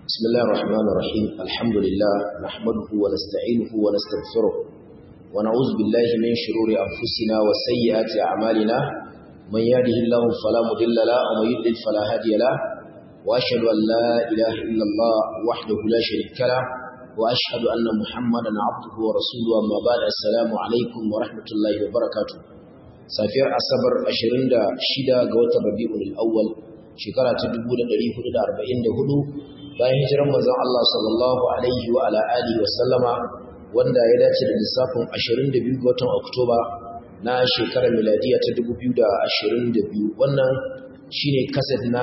بسم الله الرحمن الرحيم الحمد لله نحمده ونستعينه ونستغفره ونعوذ بالله من شرور أنفسنا وسيئات أعمالنا من يهده الله فلا مضل له ومن يضلل فلا هادي له وأشهد أن لا إله إلا الله وحده لا شريك له وأشهد أن محمدا عبده ورسوله أما بعد السلام عليكم ورحمة الله وبركاته سافر أصبر 26 ga watan Rabiul Awwal shekara ta 1444 bayan hijiran manzon Allah sallallahu alaihi wa ala alihi wa sallama wanda ya dace da lissafin 22 ga watan Oktoba na shekarar miladiya ta 2022 wannan shine kaset na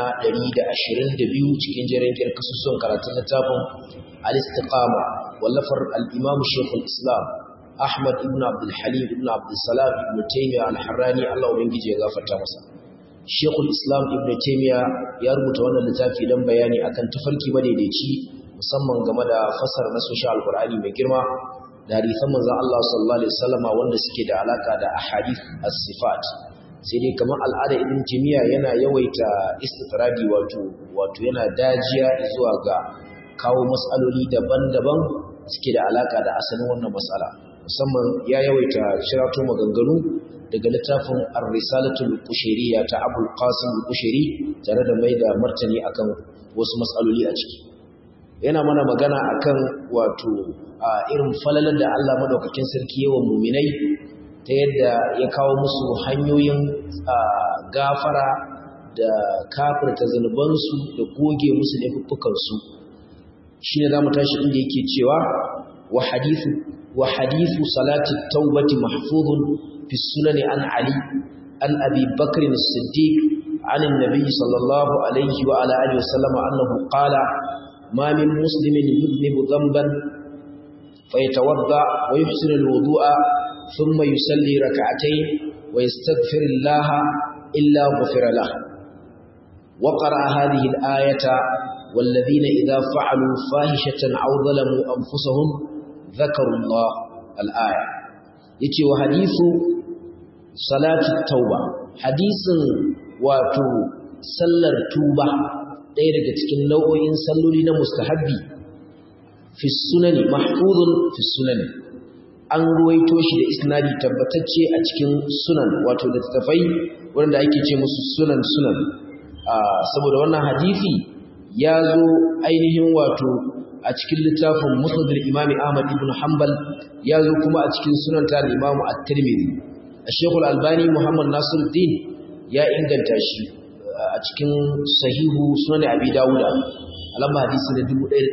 122 cikin jerin kasusuwan karatun littafin al-istiqama wallafar al-imam Sheikhul Islam Ahmad ibn Abdul Halim ibn Abdul Salam ibn Taymiyyah al-Harrani Allah ubangiji ya gafarta masa Sheikhul Islam Ibn Taymiyyah ya rubuta wannan littafi don bayani akan tafarki madaidaici musamman game da fasara na sosha Al-Qur'ani mai girma da hadisan manzon Allah sallallahu alaihi wasallam wanda suke da alaka da ahadith as-sifat sai dai kamar al'ada Ibn Taymiyyah yana yawaita istitradi wato yana dajiya zuwa ga kawo mas'aloli daban-daban suke da alaka da asalin wannan mas'ala musamman ya yawaita shirato maganganu daga littafin Ar-Risalatul Qushayriya ta Abul Qasim Al-Qushayri tare da mai da martani akan wasu matsaloli a ciki yana mana magana akan wato irin falalan da Allah madaukakin sarki yawan mu'minai ta yadda ya kawo musu hanyoyin gafara da kafirta zanubansu da goge musu laifuffukansu shine zamu tashi inda yake cewa wa hadithu salati at-taubati mahfuzun في السنن عن علي عن أبي بكر الصديق عن النبي صلى الله عليه وعلى آله وسلم أنه قال ما من مسلم يذنب ذنبا فيتوضأ ويحسن الوضوء ثم يصلي ركعتين ويستغفر الله إلا غفر له وقرأ هذه الآية والذين إذا فعلوا فاحشة أو ظلموا أنفسهم ذكروا الله الآية يتي وحديث salatu tauba hadisin wato sallar tuba ɗaya daga cikin nau'o'in salloli na mustahabbi fi sunani mahfuzun fi sunani an ruwaito shi da isnadi tabbatacce a cikin sunan wato da tafai wanda ake ce musu sunan saboda wannan hadisi ya zo ainihin wato a cikin littafin musnad al-imam Ahmad ibn Hanbal ya zo kuma a cikin sunan ta al-imam at-Tirmidhi Sheikh Al-Albani Muhammad Nasiruddin ya inganta shi a cikin sahihu sunan Abi Dawud alamba hadisi na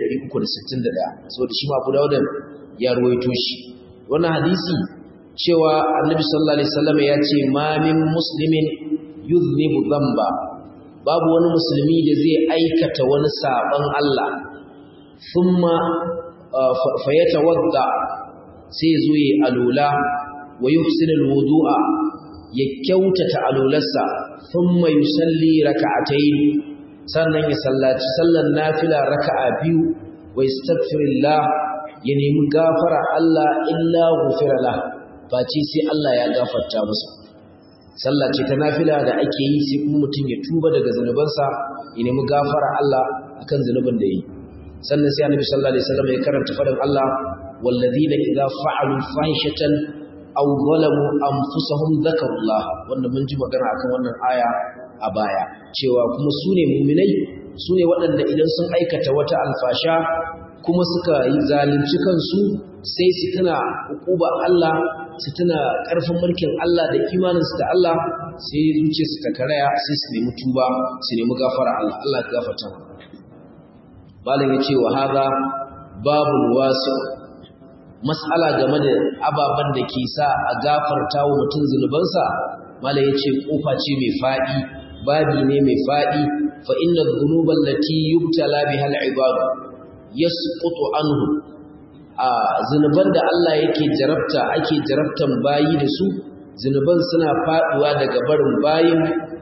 1361 saboda shi ma Abu Dawud ya ruwaito shi wannan hadisi cewa Annabi sallallahu alaihi wasallam ya ce ma min muslimin yuznibu dhanba babu wani musulmi da zai aikata wani saban Allah thumma fayatawadda sai zo yi alula wa yuhsinul wudu'a ya kyautata alularsa thumma yusalli rak'atayn sannan ya sallaci sallar nafila raka'a biyu wa yastaghfirullah ya nemi gafara Allah illa ghufira lah face sai Allah ya gafarta masa sallah ce ta nafila da ake yi sai kuma mutum ya tuba daga zanubansa ya nemi gafara Allah akan zanubin da yi sannan sai Annabi sallallahu alaihi wasallam ya karanta fadin Allah walladhina idza fa'alu fahishatan aw zalamu anfusahum dhakarullah wanda mun ji magana akan wannan aya a baya cewa kuma sune mu'minai sune waɗanda idan sun aikata wata alfasha kuma suka yi zalunci kansu sai su tuna hukuba Allah su tuna ƙarfin mulkin Allah da imaninsu da Allah sai zuciyarsu ta karaya sai su nemi tuba su nemi gafara Allah Allah ya gafarta malam ya ce wa hada babul wasi' mas'ala game da ababen da ke sa a gafarta wa mutum zunubansa mala yace kofa ce mai fadi babi ne mai fadi fa inna dhunuba allati yubtala biha al-ibad yasqutu anhu zunuban da Allah yake ake jarabtan bayi da su zunuban suna faduwa daga barin bayin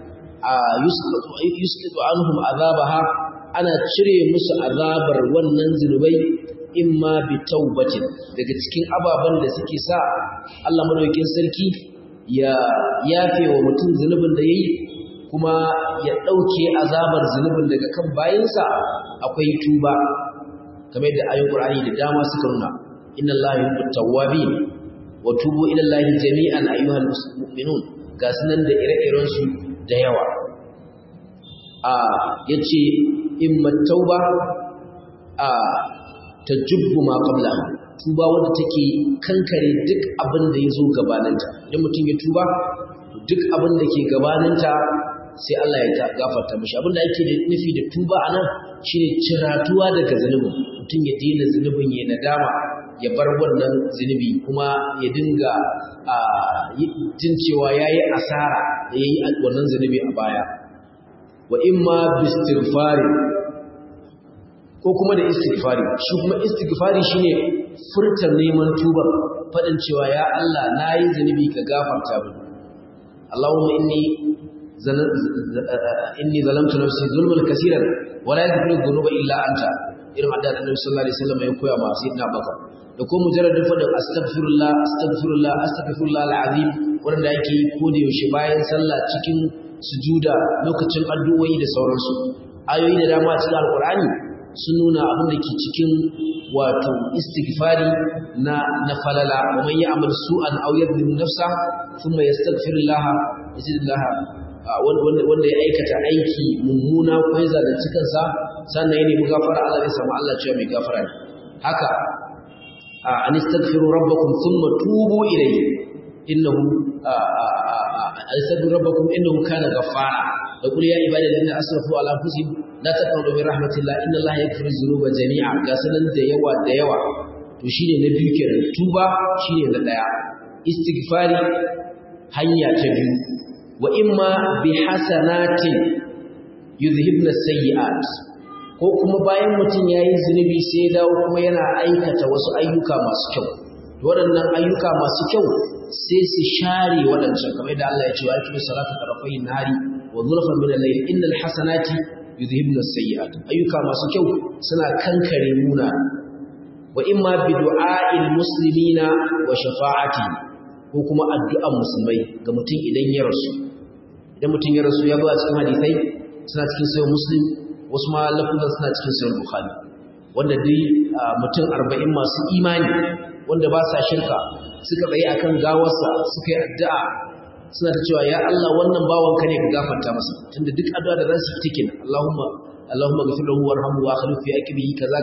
yusqutu anhum azabaha ana cire musu azabar wannan zunubai imma bi taubatin daga cikin ababan da suke sa Allah madaukakin sarki ya yafe wa mutum zunubin da yayi kuma ya dauke azabar zunubin daga kan bayinsa akwai tuba kamar yadda ayoyin Qur'ani da dama suka nuna inna Allaha yuhibbut tawwabin wa tubu ila Allahi jami'an ayyuhal mu'minun ga sunan da ire-iren su da yawa yace imma tauba tajubbu ma qablaha tuba wanda take kankare duk abin da yazo gabaninta idan mutum ya tuba duk abin da ke gabaninta sai Allah ya gafarta mishi abin da yake nufi da tuba anan shine ciratuwa daga zanubi mutum ya daina zanubin ya nadama ya bar wannan zanubi kuma ya dinga jin cewa yayi asara da yayi wannan zanubi a baya wa imma bistighfari ko kuma da istighfari shi kuma istighfari shine furta neman tuba fadin cewa ya Allah nayi zanubi ka gafarta mini Allahumma inni zalamtu nafsi zulman kaseeran wa la yaghfiru dhunuba illa anta irin addu'a da Annabi sallallahu alaihi wasallam ya koya ma sayyidina Bakar da ko mujarradin fadin astaghfirullah astaghfirullah astaghfirullah alazim wanda yake ko da yaushe bayan sallah cikin sujuda lokacin addu'o'i da sauransu ayoyi da dama cikin alqur'ani sun nuna abin da ke cikin wato istighfari na falala wa man ya'mal su'an aw yadhlim nafsa thumma yastaghfirullah yazidillah wanda ya aikata aiki mummuna ko ya zalunci kansa sannan ya nemi gafara Allah zai samu Allah cewa mai gafara ne haka an istaghfiru rabbakum thumma tubu ilayhi innahu astaghfiru rabbakum innahu kana ghaffara da qul ya ibadi alladhina asrafu ala anfusihim la taqnatu min rahmatillah inna allaha yaghfiru dhunuba jami'a ga sanan da yawa to shine na biyu kenan tuba shine na daya istighfari hanya ta biyu wa imma bi hasanatin yuzhibna sayyi'at ko kuma bayan mutum yayi zunubi sai dawo kuma yana aikata wasu ayyuka masu kyau waɗannan ayyuka masu kyau sai su share waɗancan kamar da Allah ya ce wa aqimu salata tarafai nahari wa zulfan min al-layl innal hasanati yuzhibna sayyi'at ayyuka masu kyau suna kankare muna wa imma bi du'a'il muslimina wa shafa'ati ko kuma addu'an musulmai ga mutum idan ya rasu ya zo a cikin hadisai suna cikin sahih muslim wasu ma lafuzan suna cikin sahih bukhari wanda dai mutum 40 masu imani wanda ba sa shirka suka tsaye akan gawarsa suka yi addu'a suna ta cewa ya Allah wannan bawanka ne ka gafarta masa tunda duk addu'a da za su yi take Allahumma ghfir lahu warhamhu wa akhlif fi aqibihi kaza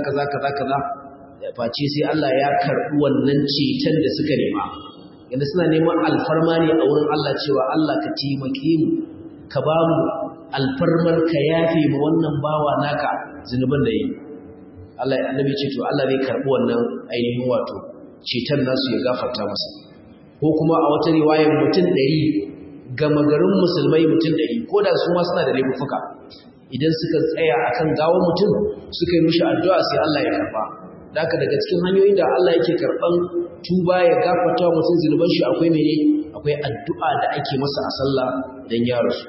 face sai Allah ya karbi wannan ceton da suka nema yanda suna neman alfarma ne a wurin Allah cewa Allah ka taimake mu ka ba mu alfarmar ka yafe ma wannan bawa naka zinuban da yi Allah annabi ce to Allah zai karbi wannan ainihin wato ceton nasu ya gafarta masa ko kuma a wata riwayar mutum 100 gama garin musulmai mutum 100 ko da su ma suna da laifuka idan suka tsaya akan gawar mutum suka yi mishi addu'a sai Allah ya karba haka daga cikin hanyoyin da Allah yake karban tuba ya gafarta wa mutum zunuban shi akwai mene akwai addu'a da ake masa a sallah dan ya rasu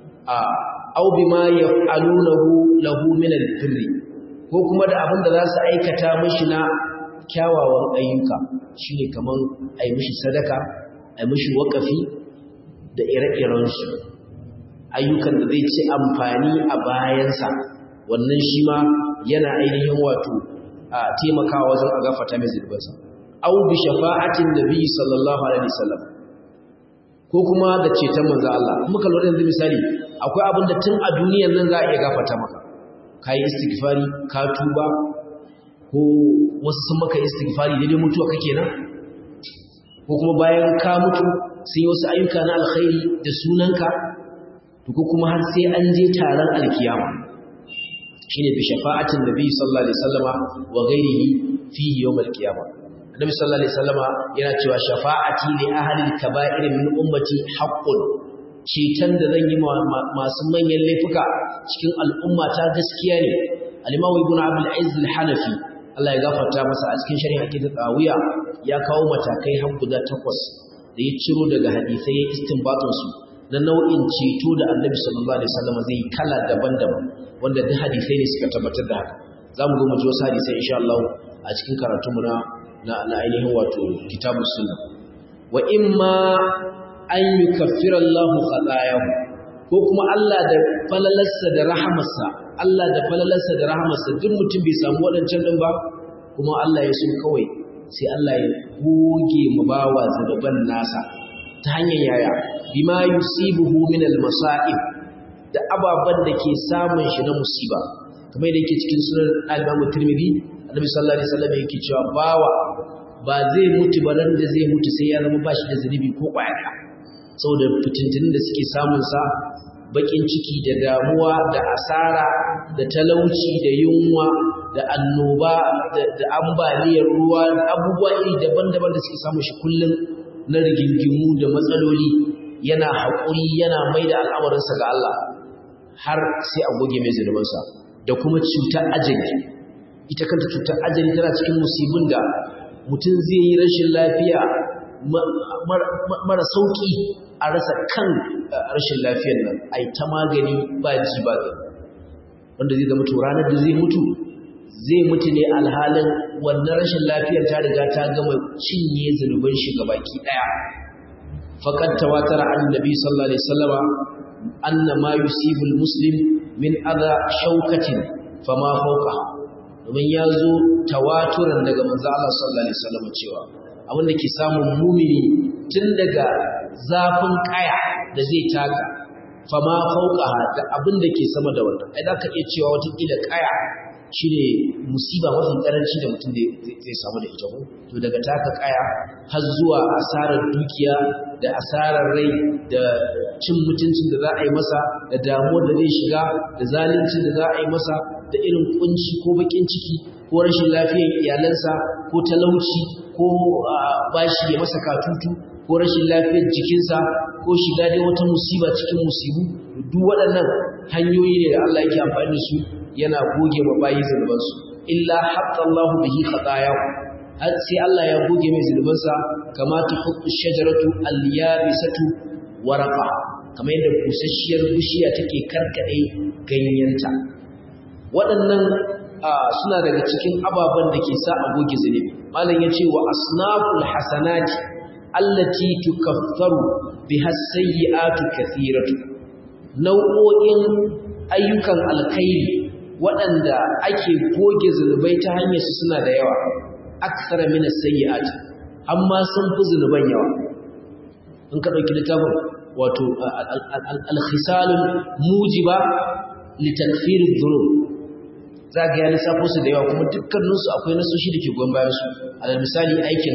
aw bima yaf'alunahu lahu min al-birri ko kuma da abin da za su aikata mishi na kyawawan ayyuka shine kaman ai mishi sadaka ai mishi wakafi da ire-iren su ayyukan da zai ci amfani a bayansa wannan shi ma yana ainihin wato taimakawa wajen a gafarta mai zunubansa aw bi shafa'atin nabi sallallahu alaihi wasallam ko kuma da ceton manzo Allah muka lura yanzu misali akwai abin da tun a duniyar nan za a iya gafarta maka kai istighfari ka tuba ko wasu sun maka istighfari daidai mutuwa kake nan ko kuma bayan ka mutu sai wasu ayyuka na alkhairi da sunanka to ko kuma har sai an je taron alkiyama shine bi shafa'atin nabi sallallahu alaihi wasallama wa ghairihi fi yawm alqiyama annabi sallallahu alaihi wasallama yana cewa shafa'ati li ahli al-kaba'ir min ummati haqqun cetan da zan yi masu manyan laifuka cikin al'umma ta gaskiya ne al-imam ibn abdul aziz al-hanafi Allah ya gafarta masa a cikin shari'a ta tsawiya ya kawo matakai har guda 8 da ya ciro daga hadisai ya istinbatun su na nau'in ceto da annabi sallallahu alaihi wasallam zai yi kala daban-daban wanda duk hadisai ne suka tabbatar da haka zamu zo mu ji wasu hadisai insha Allah a cikin karatunmu na ainihin wato kitabus sunna wa imma an yukaffira Allahu khatayahu ko kuma Allah da falalarsa da rahamarsa duk mutum bai samu wadancan din ba kuma Allah ya so kawai sai Allah ya goge mu bawa zunuban nasa ta hanyar yaya bima yusibuhu min al-masa'ib da ababan da ke samun shi na musiba kamar yadda yake cikin sunan al-Imam Tirmidhi Annabi sallallahu alaihi wasallam yake cewa bawa ba zai mutu ba ran da zai mutu sai ya zama bashi da zunubi ko kwaya saboda fitintunin da suke samun sa bakin ciki da damuwa da asara da talauci da yunwa da annoba da ambaliyar ruwa da abubuwa iri daban-daban da suke samun shi kullum na rigingimu da matsaloli yana haƙuri yana mai da al'amarinsa ga Allah har sai a goge mai zunubansa da kuma cutar ajali ita kanta cutar ajali tana cikin musibin da mutum zai yi rashin lafiya mara sauƙi a rasa kan rashin lafiyar nan a yi ta magani ba ji ba gani wanda zai zama ranar da zai mutu ne alhalin wannan rashin lafiyar ta riga ta gama cinye zunuban shi gabaki daya faqad tawatara annabi sallallahu alaihi wasallama anna ma yusibu almuslim min adha shawkatin fama fawqa domin yazo tawaturan daga manzo Allah sallallahu alaihi wasallama cewa abin da ke samun mumini tun daga zafin kaya da zai taka fama fawqa da abin da ke sama da wannan ai zaka iya cewa wata kila kaya shine musiba mafi karanci da mutum zai samu da ita ko to daga taka kaya har zuwa asarar dukiya da asarar rai da cin mutuncin da za a yi masa da damuwar da zai shiga da zaluncin da za a yi masa da irin kunci ko bakin ciki ko rashin lafiyar iyalansa ko talauci ko bashi ya masa katutu ko rashin lafiyar jikinsa ko shiga dai wata musiba cikin musibu duk waɗannan hanyoyi ne da Allah yake amfani da su yana goge wa bayi zunubansu illa hatta Allahu bihi khatayahu har sai Allah ya goge mai zunubansa kama ta hukku shajaratu al-yabisatu waraqa kamar yadda busasshiyar bishiya take karkade ganyenta waɗannan suna daga cikin ababen da ke sa a goge zunubi malam yace wa asnaful hasanati allati tukaffaru biha as-sayyi'atu kathiratu nau'o'in ayyukan alkhairi waɗanda ake goge zunubai ta hanyar su suna da yawa aksara min as-sayyi'at amma sun fi zunuban yawa in ka dauki littafin wato al-khisalul mujiba li takfir adh-dhunub zaka ga lissafo su da yawa kuma dukkanin su akwai nasoshi da ke goyon bayan su alal misali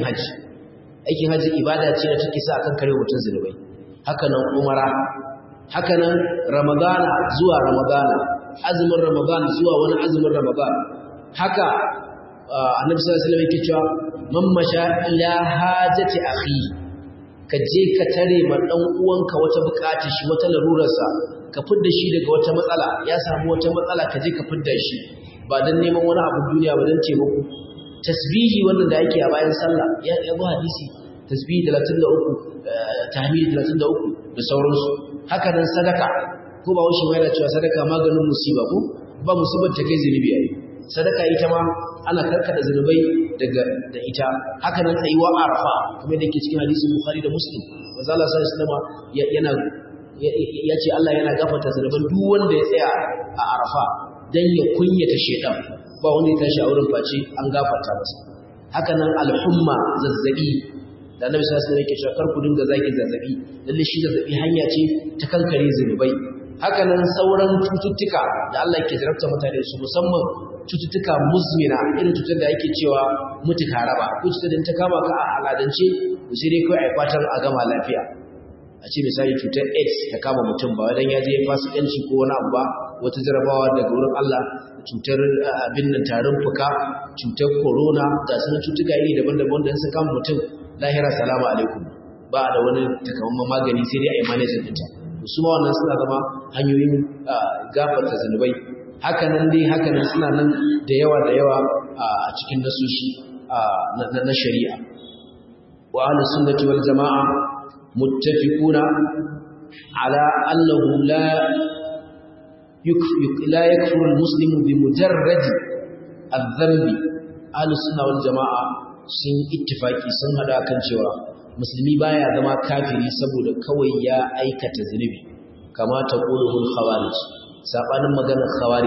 aikin haji ibada ce da take sa akan kare mutun zunubai haka nan umara haka nan ramadana zuwa ramadana azumin ramadan zuwa wani azumin ramadan haka annabi sallallahu alaihi wasallam yake cewa man masha ila hajati akhi ka je ka tare ma dan uwanka wata bukatar shi wata larurarsa ka fidda shi daga wata matsala ya samu wata matsala ka je ka fidda shi ba dan neman wani abu duniya ba dan taimako tasbihi wannan da yake a bayan sallah ya zo hadisi tasbihi 33 tahmid 33 da sauransu haka nan sadaka ko ba washe mai da cewa sadaka maganin musiba ko ba musibar ta kai zunubi ai sadaka ita ma ana karkada zunubai da ita haka nan tsayuwa arafa kuma da yake cikin hadisin bukhari da muslim manzo Allah sallallahu alaihi wasallam yana yace Allah yana gafarta zunuban duk wanda ya tsaya a arafa dan ya kunyata shedan ba wanda ya tashi a wurin face an gafarta masa haka nan alhumma zazzabi da annabi sallallahu alaihi wasallam yake cewa kar ku dinga zaki zazzabi lalle shi zazzabi hanya ce ta kankare zunubai haka nan sauran cututtuka da Allah yake jarabta mutane su musamman cututtuka muzmina irin cutar da yake cewa mutuka raba ko cutar da ta kama ka a aladance sai dai kai ai fatan a gama lafiya a ce misali cutar AIDS ta kama mutum ba dan ya je fasikanci ko wani abu ba wata jarabawa daga wurin Allah cutar abin nan tarin fuka cutar corona da sauran cututtuka iri daban-daban da sun kama mutum lahira salamu alaikum ba da wani takamaiman magani sai dai a yi manajin ɗinta su ma wannan suna zama hanyoyin gafarta zunubai hakanan suna nan da yawa a cikin nasoshi na shari'a wa ahlus sunnati wal jamaa muttafiquna ala annahu la yakfuru al-muslimu bi mujarrad adh-dhanbi ahlus sunna wal jamaa sun ittifaki sun hada kan cewa musulmi baya zama kafiri saboda kawai ya aikata zunubi kama ta qulul khawarij sabanin maganar khawarija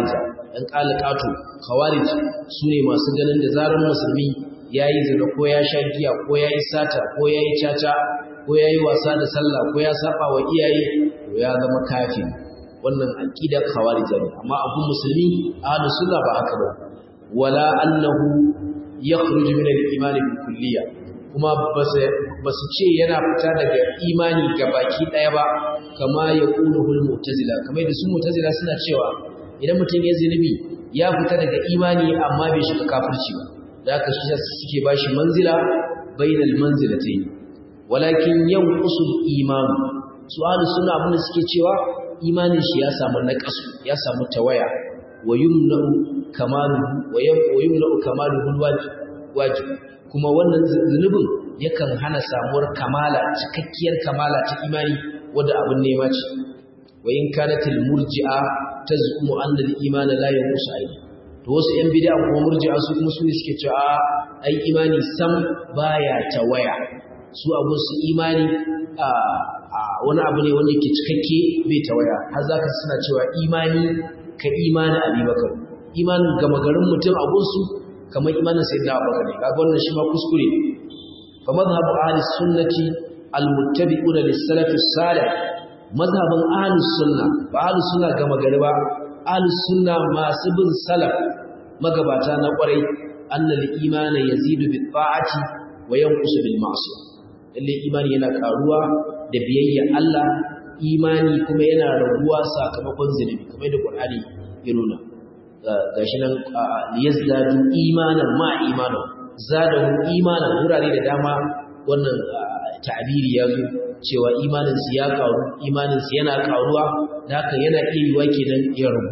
ɗan ƙalaƙato khawarij su ne masu ganin da zarar musulmi ya yi zina ko ya sha giya ko ya yi sata ko ya yi caca ko ya yi wasa da sallah ko ya saba wa iyaye to ya zama kafin. Wannan aƙidar khawarij ne, amma abun musulmi ahlus sunna ba haka ba. Wala annahu yakhruju min al-iman bil kulliyya, kuma ba su ce yana fita daga imani gabaki daya ba, kama yaquluhul mu'tazila, kamar da su mu'tazila suna cewa idan mutum ya zinubi ya fita daga imani amma bai shiga kafirci ba, da haka shi suke bashi manzila bainal manzilatayn. Walakin yanqusul iman, su ahlus sunna abin da suke cewa imanin shi ya samu naqasu, ya samu tawaya, wa yumna'u kamaluhu wajib, kuma wannan zunubin yakan hana samuwar kamala, cikakkiyar kamala ta imani wadda abin nema ce. Wa in kanatil murji'a taz'umu anna al-iman la yanqusu ayy, to wasu yan bid'a kuma murji'a su kuma su ne suke cewa ai imani sam baya tawaya, su abun su imani wani abu ne wanda yake cikakke bai tawaya, har zaka suna cewa imani ka imani Abubakar, imanin gama garin mutum a gunsu kamar imanin sayyidina Abubakar ne. Kaga wannan shi ma kuskure. Fa madhhabu ahli sunnati almuttabi'una lis-salaf as-salih, madhhabun ahli sunna ba ahli sunna gama gari ba, ahli sunna masu bin salaf magabata na kwarai, anna al-iman yazidu bit-ta'ati wa yanqusu bil-ma'siyah. Lalle imani yana karuwa da biyayya Allah, imani kuma yana raguwa sakamakon zunubi, kamar da Qur'ani ya nuna. Gashi nan liyazdadu imanan ma imanan, zadahu imanan, wurare da dama wannan ta'biri ya zo cewa imanin su ya karu, imanin su yana karuwa, da haka yana iya yiwa kenan ya ragu.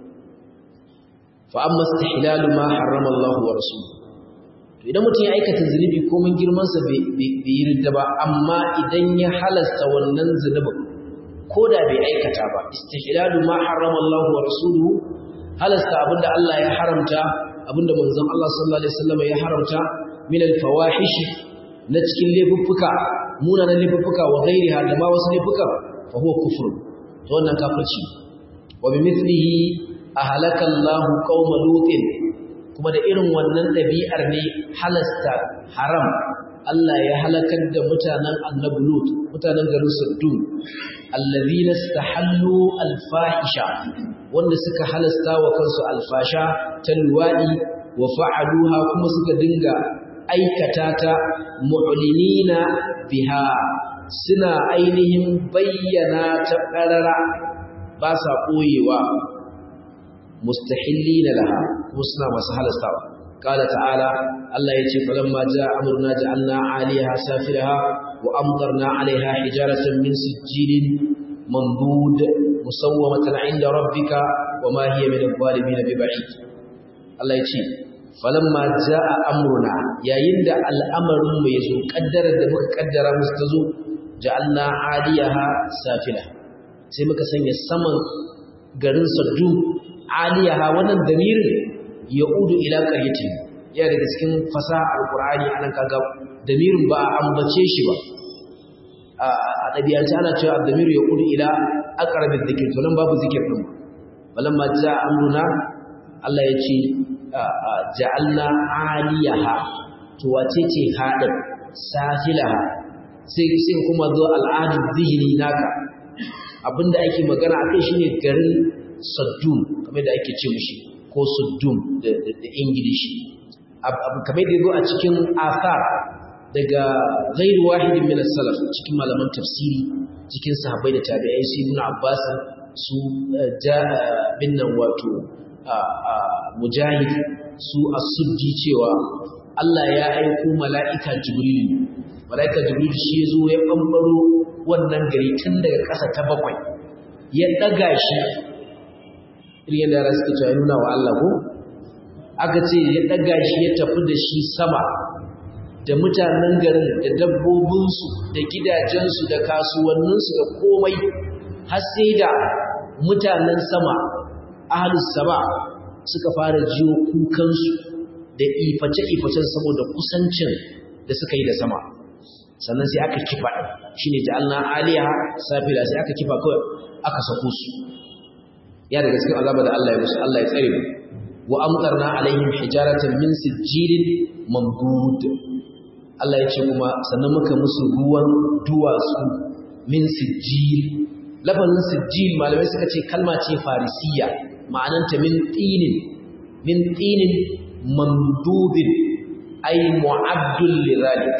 Fa amma istihlalu ma harrama Allah wa rasuluhu, to idan mutum ya aikata zunubi ko mun girman sa bai yi ridda ba, amma idan ya halasta wannan zunubin ko da bai aikata ba, istihlalu ma harrama Allah wa rasuluhu, halasta abinda Allah ya haramta, abinda manzon Allah sallallahu alaihi wasallam ya haramta, min al-fawahish, na cikin laifuffuka, munanan laifuffuka, wa ghairiha, da ma wasu laifuka, fa huwa kufr, to wannan kafirci. Wa bi mithlihi ahlaka Allah qauma lutin, kuma da irin wannan dabi'ar ne halasta haram Allah ya halakar da mutanen annabi Lut, mutanen garin Saddum, allazina istahallu al-fahisha, wanda suka halasta wa kansu alfasha ta luwadi, wa fa'aluha, kuma suka dinga aikata ta mu'linina biha, suna ainihin bayyana ta qarara, ba sa koyewa, mustahillina laha, kuma suna masu halastawa. Qala ta'ala, Allah yace falamma jaa amruna ja'alna 'aliyaha safilaha wa amtarna 'alayha hijaratan min sijilin mandud musawwamatan 'inda rabbika wama hiya min adh-dhalimin biba'id. Allah yace falamma jaa amruna, yayin da al'amarin mu yazo, kaddarar da muka kaddara musu tazo, ja'alna 'aliyaha safilaha, sai muka sanya saman garin Saddum 'aliyaha, wannan damirin yaudu ila qaryatin, ya daga cikin fasaha alqur'ani anan kaga damirin ba ambace shi ba a dabiyance, ana cewa damiru yaudu ila aqrabi dhikr, to nan babu zikir din. balamma jaa amruna, Allah ya ce ja'alna 'aliyaha, to wace ce hadin safilaha, sai kuma zo al'adu zihni naka, abinda ake magana akai shine garin Saddum, kamar da ake ce mishi, ko Suddum da Ingilishi. Kamar da yazo a cikin athar daga ghairu wahidin min as-salaf, cikin malaman tafsiri, cikin sahabbai da tabi'ai, su Ibn Abbas, su binnan wato Mujahid, su As-Suddi, cewa Allah ya aiko mala'ika Jibril. Mala'ika Jibril shi yazo ya bambaro wannan gari tun daga ƙasa ta 7, ya daga shi irin da suke cewa nuna wa Allah ko, aka ce ya daga shi ya tafi da shi sama, da mutanen garin da dabbobinsu da gidajensu da kasuwanninsu da komai, har sai da mutanen sama ahlus sama suka fara jiwo kukansu da iface-ifacen saboda kusancin da suka yi da sama. Sannan sai aka kifa, shine ja'alna aliyaha safila, sai aka kifa kawai aka sako su. ya daga cikin azaba da Allah ya musu Allah ya tsare mu wa amtarna alaihim hijaratan min sijilin mamdud Allah ya ce kuma sannan muka musu ruwan duwatsu min sijil lafazin sijil malamai suka ce kalma ce farisiya ma'ananta min tinin mamdudin ay mu'addul lidhalik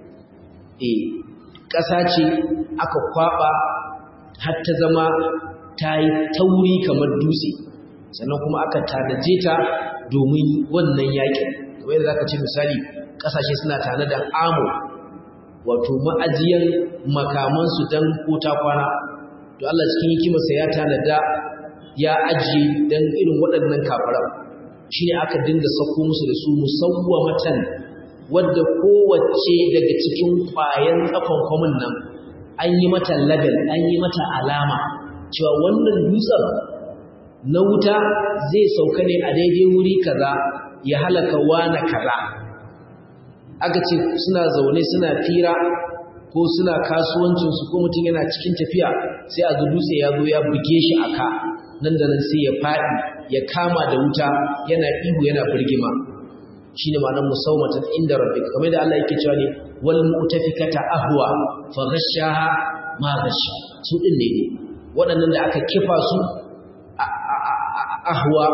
ƙasa ce aka kwaba har ta zama ta yi tauri kamar dutse sannan kuma aka tanaje ta domin wannan yakin kamar yadda zaka ce misali ƙasashe suna tare da amo wato ma'ajiyan makamansu don kota kwana to Allah cikin hikimarsa ya tanada ya ajiye don irin waɗannan kafiran shi ne aka dinga sauko musu da su musawwamatan wadda kowace daga cikin ƙwayan tsakon kwamin nan an yi mata label an yi mata alama cewa wannan dutsen na wuta zai sauka ne a daidai wuri kaza ya halaka wana kaza aka ce suna zaune suna fira ko suna kasuwancinsu ko mutum yana cikin tafiya sai a ga dutse ya zo ya buge shi a ka nan da nan sai ya faɗi ya kama da wuta yana ihu yana birgima shi ne ma'anar musawmatan inda rabbika kamar da Allah yake cewa ne wal mu'tafikata ahwa fa ghashaha ma ghasha su din ne waɗannan da aka kifa su ahwa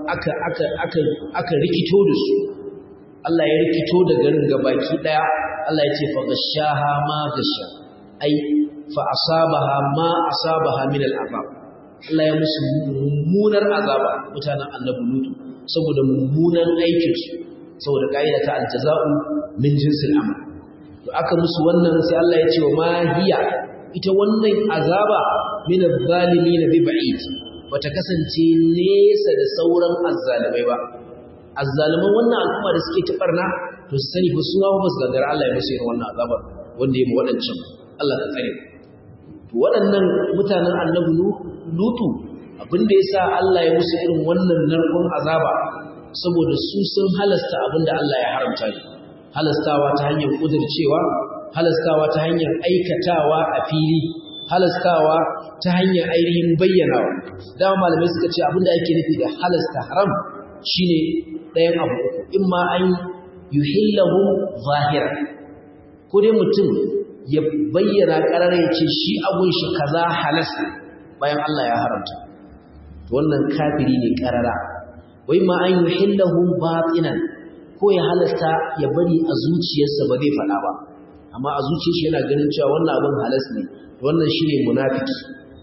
aka rikito da su Allah ya rikito da garin gabaki daya Allah ya ce fa ghashaha ma ghasha ai fa asabaha ma asabaha min al'azab Allah ya musu mummunar azaba mutanen annabi lutu saboda mummunan aikin su saboda kaida ta aljaza'u min jinsil amal to aka musu wannan sai Allah ya ce wa ma hiya ita wannan azaba min adh-dhalimin bi ba'id bata kasance nesa da sauran azzalimai ba azzaliman wannan al'umma da suke tabarna to su sani fa su ba su gagara Allah ya musu irin wannan azabar wanda ya mu wadancan Allah ka tsare to waɗannan mutanen annabi lutu abinda yasa Allah ya musu irin wannan narkon azaba saboda su sun halasta abinda Allah ya haramta ne halastawa ta hanyar kudircewa halastawa ta hanyar aikatawa a fili halastawa ta hanyar ainihin bayyanawa dama malamai suka ce abinda ake nufi da halasta haram shine ɗayan abu uku imma an yuhillahu zahira ko dai mutum ya bayyana ƙarar ya ce shi abun shi kaza halas bayan Allah ya haramta to wannan kafiri ne ƙarara wai ma an yuhillahu batinan ko ya halasta ya bari a zuciyarsa ba zai faɗa ba amma a zuciyarsa yana ganin cewa wannan abun halas ne to wannan shine munafiki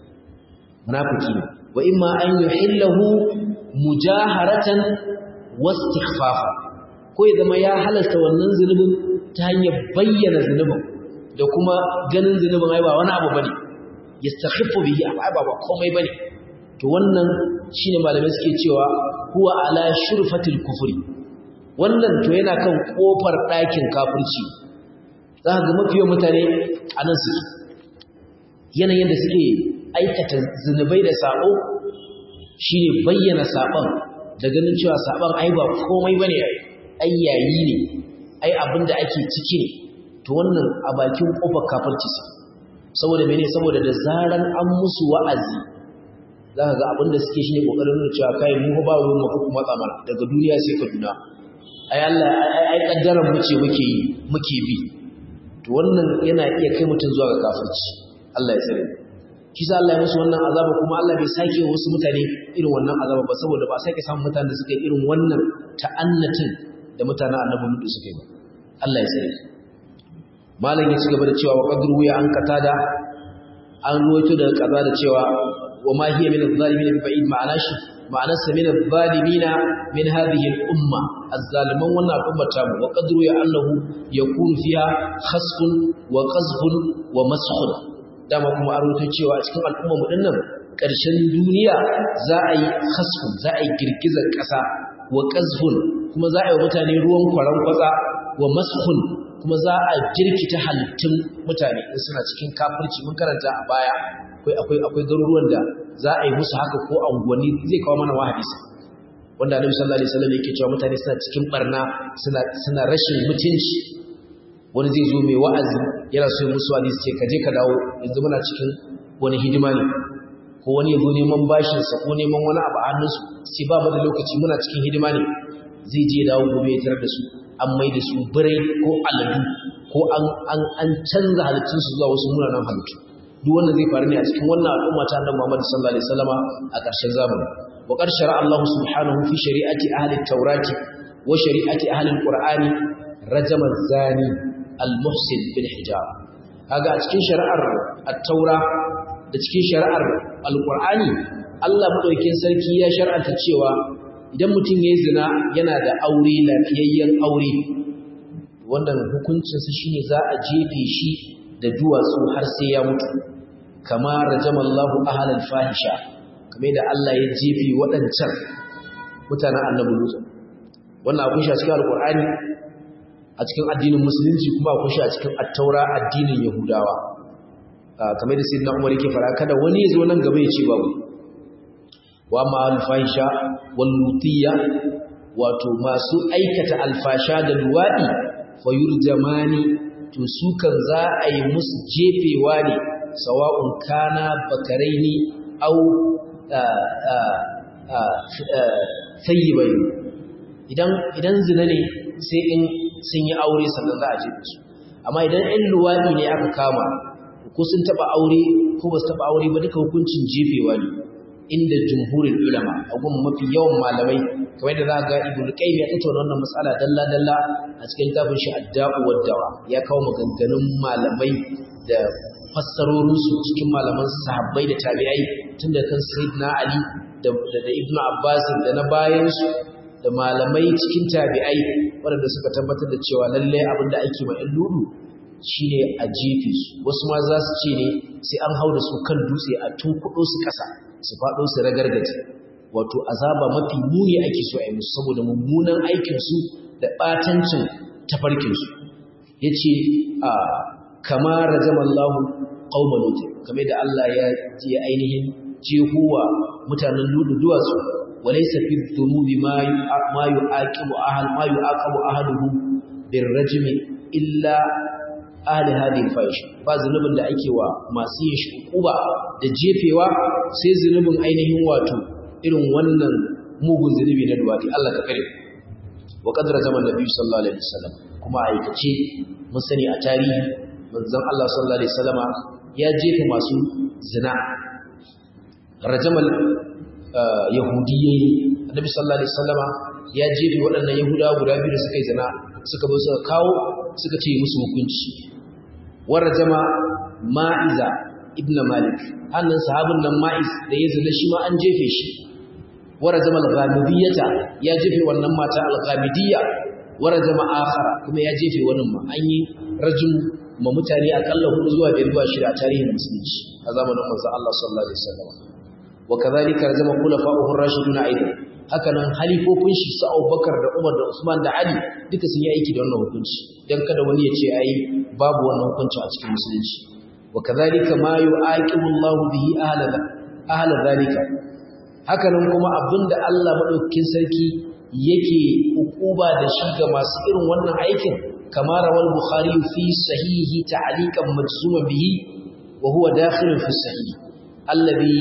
ne wa imma an yuhillahu mujaharatan wastighfafa ko ya zama ya halasta wannan zunubin ta hanyar bayyana zunubin da kuma ganin zunubin ai ba wani abu bane yastakhiffu bihi ai ba komai bane to wannan shine malamai suke cewa huwa ala shurfatil kufri wannan to yana kan kofar ɗakin kafirci za ga mafiyan mutane anan suke yanayin da suke aikata zunubai da sabo shine bayyana sabon da ganin cewa sabon ai ba komai bane ai yayi ne ai abinda ake ciki ne to wannan a bakin kofar kafirci saboda mene saboda da zaran an musu wa'azi zaka ga abinda suke shine kokarin nuna cewa kai mu ba ruwan mu kuma tsamara daga duniya sai ka duna ai Allah ai kaddaran mu ce muke bi to wannan yana iya kai mutun zuwa ga kafirci Allah ya tsare kisa Allah ya musu wannan azaba kuma Allah bai sake wasu mutane irin wannan azaba ba saboda ba sake samun mutanen da suka yi irin wannan ta'annatin da mutanen annabi Nuhu suka yi Allah ya tsare malam ya ci gaba da cewa wa qadru ya an katada an ruwaito daga kaza da cewa wa ma hiya min adh-dhalimin bi ba'id ma'ana sa min adh-dhalimin min hadhihi al-umma az-zaliman wannan al'umma ta mu wa qadru ya annahu yakunu fiha khasfun wa qazfun wa maskhun dama kuma a rubuta cewa cikin al'umma mu dinnan ƙarshen duniya za a yi khasfun za a yi girgizar ƙasa wa qazfun kuma za a yi mutane ruwan kwaran kwatsa wa maskhun kuma za a jirkita halittun mutane in suna cikin kafirci mun karanta a baya akwai garuruwan da za a yi musu haka ko unguwanni zai kawo mana hadisi wanda Annabi sallallahu alaihi wasallam yake cewa mutane suna cikin barna suna rashin mutunci wani zai zo mai wa'azi yana so musu wa'azi ce ka je ka dawo yanzu muna cikin wani hidima ne ko wani ya zo neman bashinsa ko neman wani abu a hannunsu sai ba mu da lokaci muna cikin hidima ne zai je dawo gobe ya tarar da su an mai da su birai ko aladu ko an canza halittunsu zuwa wasu munanan halittu duk wanda zai faru ne a cikin wannan al'umma ta annabi Muhammad sallallahu alaihi wasallama a ƙarshen zamani wa qad shara'a Allah subhanahu fi shari'ati ahli at-taurati wa shari'ati ahli al-qur'ani rajama zani al-muhsin bil hijab kaga a cikin shari'ar at-taura da cikin shari'ar al-qur'ani Allah madaukakin sarki ya shar'anta cewa idan mutum yayin zina yana da aure lafiyayyen aure wannan hukuncinsa shine za a jefe shi da duwatsu har sai ya mutu kama rajamallahu ahlal fahisha kamar da Allah ya jefe waɗancan mutanen annabi Lut wannan akwai shi a cikin alqur'ani a cikin addinin musulunci kuma akwai shi a cikin at-taura addinin yahudawa kamar da sayyidina Umar yake fara kada wani ya zo nan gaba ya ce babu wa ma al-fahisha wal lutiyya wato masu aikata alfasha da luwadi fayurjamani to su kan za a yi musu jefewa ne sawa'un kana bakaraini au sayyibai idan zina ne sai in sun yi aure sannan za a jefe su amma idan ɗan luwadi ne aka kama ko sun taɓa aure ko ba su taɓa aure ba duka hukuncin jefewa ne inda jumhurin ulama a gun mafi yawan malamai kamar da za ga ibnu qayyim ya tattauna wannan mas'ala dalla dalla a cikin tafin shi ad-da'u wad-dawa ya kawo maganganun malamai da fassarorin su cikin malaman sahabbai da tabi'ai tunda kan sayyidina ali da ibnu abbas da na bayan su da malamai cikin tabi'ai waɗanda suka tabbatar da cewa lalle abin da ake ma ludu shine a jefe su wasu ma za su ce ne sai an hau da su kan dutse a tunkuɗo su ƙasa su faɗo su ragargaje wato azaba mafi muni ake so a yi musu saboda mummunan aikinsu da ɓatancin tafarkinsu ya ce a kama rajamallahu ƙauma lutu kame da Allah ya je ainihin jehuwa mutanen ludu duwatsu walaysa fi dhunubi ma yu'aqibu ahaduhu birrajmi illa ahli hadin fahish ba zunubin da ake wa masu yin shukuba da jefewa sai zunubin ainihin wato irin wannan mugun zunubi na duwati Allah ka kare wa qadra zaman nabi sallallahu alaihi wasallam kuma aikace mun sani a tarihi manzon Allah sallallahu alaihi wasallama ya jefe masu zina rajamal yahudiyyi annabi sallallahu alaihi wasallama ya jefe waɗannan yahudawa guda biyu da suka yi zina suka zo suka kawo suka ce musu hukunci warajama ma'iza ibn malik annan sahabin nan ma'iz da ya zina shi ma an jefe shi warajama al-ghamidiyata ya jefe wannan mata al-ghamidiyya warajama akhara kuma ya jefe wannan ma an yi rajul ma mutane akalla 4 zuwa 5 zuwa 6 a tarihin musulunci a zamanin manzon Allah sallallahu alaihi wasallam wa kadhalika rajama khulafa'uhu ar-rashidun aidan hakanan halifofin shi su Abubakar da Umar da Usman da Ali duka sun yi aiki da wannan hukunci dan kada wani ya ce ai babu wannan hukunci a cikin musulunci wa kadhalika ma yu'aqibu Allahu bihi ahla zalika hakanan kuma abinda Allah madaukakin sarki yake hukuba da shi ga masu irin wannan aikin kamar rawal Bukhari fi sahihi ta'liqan majzuma bihi wa huwa dakhilun fi sahih alladhi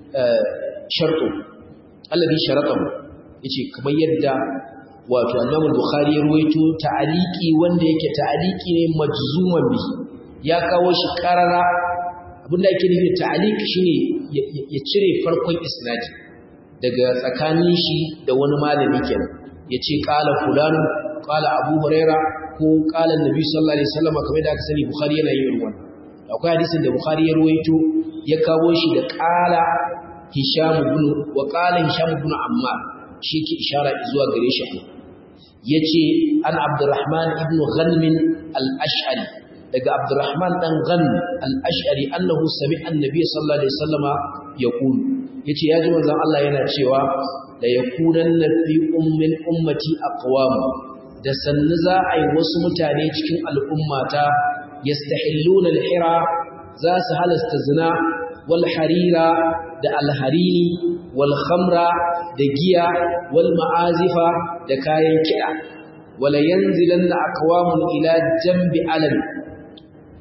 sharatahu yace kamar yadda wato Imam Bukhari ya ruwaito ta'liqi wanda yake ta'liqi ne majzuman bihi ya kawo shi karara abinda yake nufi ta'liq shine ya cire farkon isnadi daga tsakanin shi da wani malami kenan yace qala fulan qala Abu Huraira ko qala Annabi sallallahu alaihi wasallam kamar da aka sani Bukhari yana yin wannan akwai hadisin da Bukhari ya ruwaito ya kawo shi da qala Hisham ibn Ammar shi ke ishara zuwa gare shi yace an Abdurrahman ibn Ghanm al-Ash'ari daga Abdurrahman dan Ghanm al-Ash'ari annahu sami'a an-nabiy sallallahu alaihi wasallama yaqul yace yaji manzon Allah yana cewa la yakunanna fi ummati aqwam da sannu za a yi wasu mutane cikin al'ummata yastahilluna al-hira za su halasta zina wal harira da alharini wal khamra da giya wal ma'azifa da kayan kiɗa wala yanzilanna aqwamun ila jambi alam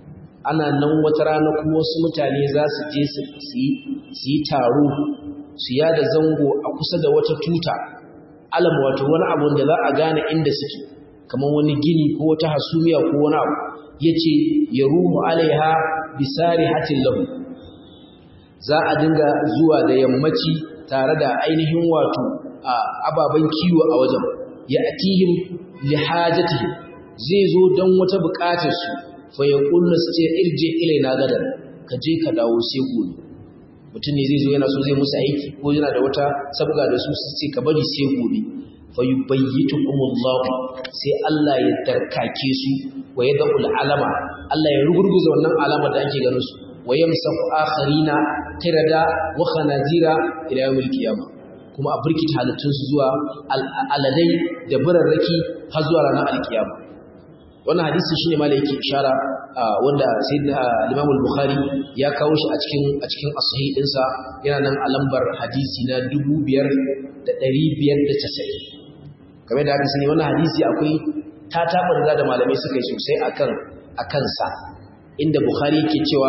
ana nan wata rana kuma wasu mutane za su je su yi taro su yada zango a kusa da wata tuta alam wato wani abu da za a gane inda suke kamar wani gini ko wata hasumiya ko wani abu yace yaruhu alaiha bisarihatin lahu za a dinga zuwa da yammaci tare da ainihin wato ababen kiwo a wajen ya atihim li hajatihim zai zo don wata bukatar su fa yaqulna su ce irji ilaina gadan ka je ka dawo sai gobe mutum ne zai zo yana so zai musu aiki ko yana da wata sabga da su ce ka bari sai gobe fa yubayyitukumullahu sai Allah ya tarkake su wa yadul alama Allah ya rugurguza wannan alama da ake ganin su wa yamsafu akharina qirada wa khanazira ila yawmil qiyamah kuma a burkita halittun su zuwa aladai da burarraki har zuwa ranar alkiyama wannan hadisi shine malai yake ishara wanda sayyidina Imam al-Bukhari ya kawo shi a cikin as-sahih dinsa yana nan a lambar hadisi na 5590 kamar da aka sani wannan hadisi akwai tatabar da malamai suka yi sosai akan sa inda Bukhari yake cewa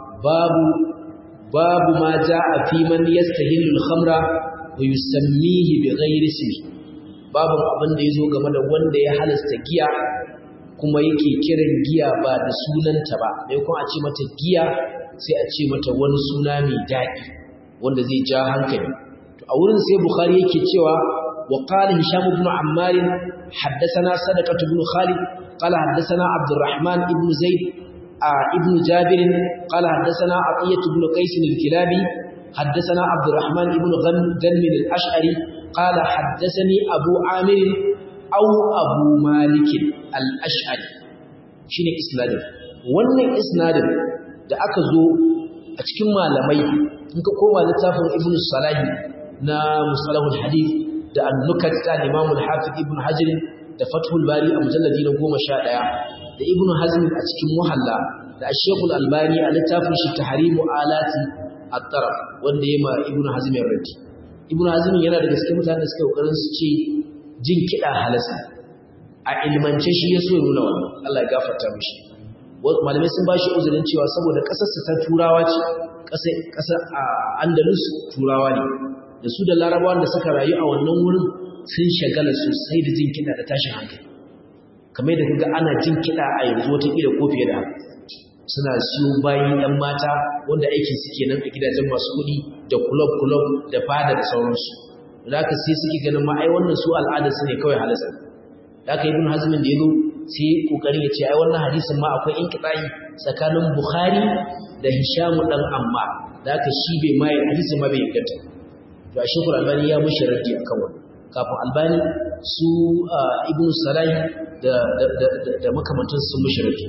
babu ma jaa fi man yastahillu al-khamra wa yusammihi bighayri ismi babu abin da yazo game da wanda ya halasta giya kuma yake kiran giya ba da sunanta ba mai kuma a ce mata giya sai a ce mata wani suna mai daɗi wanda zai ja hankali to a wurin sai Bukhari yake cewa wa qala Hisham ibn Ammar haddathana Sadaqah ibn Khalid qala haddathana Abdurrahman ibn Zaid ibn Jabir qala haddathana Atiyah ibn Qais al-Kilabi haddathana Abdurrahman ibn Ghanm al-Ash'ari qala haddathani Abu Amir aw Abu Malik al-Ash'ari shine isnadin wannan isnadin da aka zo a cikin malamai in ka koma littafin Ibn Salah na Mustalahul Hadith da An-Nukat ta Imam al-Hafiz Ibn Hajar da Fathul Bari a mujalladi na 11 da Ibn Hazm a cikin Muhalla da Sheikh al-Albani a littafin shi Tahrimu Alati at-Taraf wanda yayi ma Ibn Hazm raddi Ibn Hazm yana da gaske mutanen da suka kokarin su ce jin kiɗa halasta a ilmance shi ya so nuna wannan Allah ya gafarta mishi malamai sun bashi uzurin cewa saboda ƙasarsa ta turawa ce ƙasar Andalus turawa ne da su da larabawan da suka rayu a wannan wurin sun shagala sosai da jin kiɗa da tashin hankali kamar da kaga ana jin kiɗa a yanzu wata ƙila ko fiye da haka suna siyo bayi ɗan mata wanda aikin su kenan a gidajen masu kuɗi da kulob da fada da sauransu da aka sai suke ganin ma ai wannan su al'ada su ne kawai halasa da aka Ibn Hazm da yazo sai kokarin ya ce ai wannan hadisin ma akwai inqita'i tsakanin Bukhari da Hisham dan Ammar da aka shi bai mai hadisin ma bai inganta to a Sheikh Al-Albani ya mushi raddi akan wannan kafin Albani su Ibn Salah da makamantan sun mushi raddi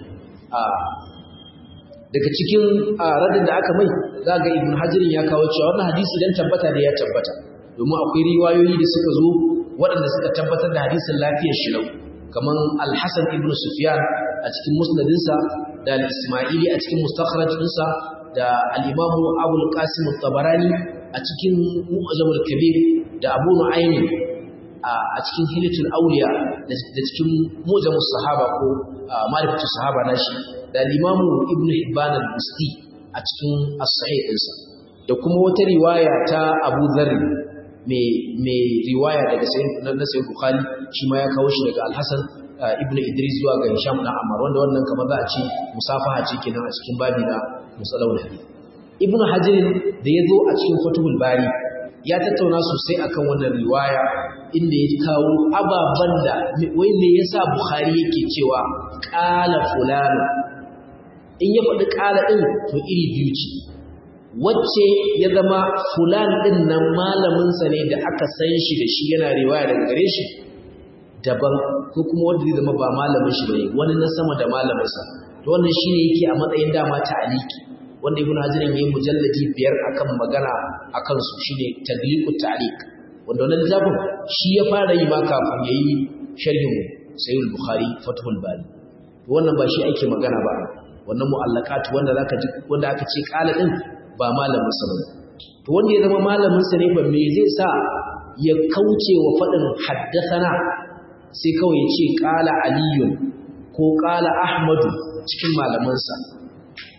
daga cikin raddin da aka mai zaga Ibn Hajar ya kawo cewa wannan hadisi dan tabbata da ya tabbata domin akwai riwayoyi da suka zo waɗanda suka tabbatar da hadisin lafiyar shi lau kaman Al-Hasan ibn Sufyan a cikin musnadinsa da Al-Ismaili a cikin mustakhrajinsa da Al-Imam Abu al-Qasim al-Tabarani a cikin Mu'jam al-Kabir da Abu Nu'aym a cikin Hilyatul Awliya da cikin Mu'jam as-Sahaba ko Ma'rifatus Sahaba nashi da Al-Imam Ibn Hibban al-Busti a cikin As-Sahih ɗinsa da kuma wata riwaya ta Abu Dharr mai riwaya daga sayyid Bukhari shi ma ya kawo shi daga Al-Hasan ibn Idris zuwa ga Hisham dan Ammar wanda wannan kamar za a ce musafaha ce kenan a cikin babi na musalawul hadith Ibn Hajar da yazo a cikin Fathul Bari ya tattauna sosai akan wannan riwaya inda ya kawo ababan da wai me yasa Bukhari yake cewa qala fulano in ya faɗi qala din to iri biyu ce wacce ya zama fulan din nan malaminsa ne da aka san shi da shi yana riwaya daga gare shi daban ko kuma wanda zai zama ba malamin shi bane wani na sama da malaminsa to wannan shine yake a matsayin dama ta'aliki wanda Ibn Hajar yayi mujalladi 5 akan magana akan su shine tagliqut ta'liq wanda wannan littafin shi ya fara yi ma kafin yayi sharhin Sahih al-Bukhari Fathul Bari wannan ba shi ake magana ba wannan mu'allaqat wanda aka ce qala din ba malamin sa bane to wanda ya zama malamin sa ne ba me zai sa ya kauce wa fadin haddathana sai kawai ya ce qala aliyun ko qala ahmadu cikin malaman sa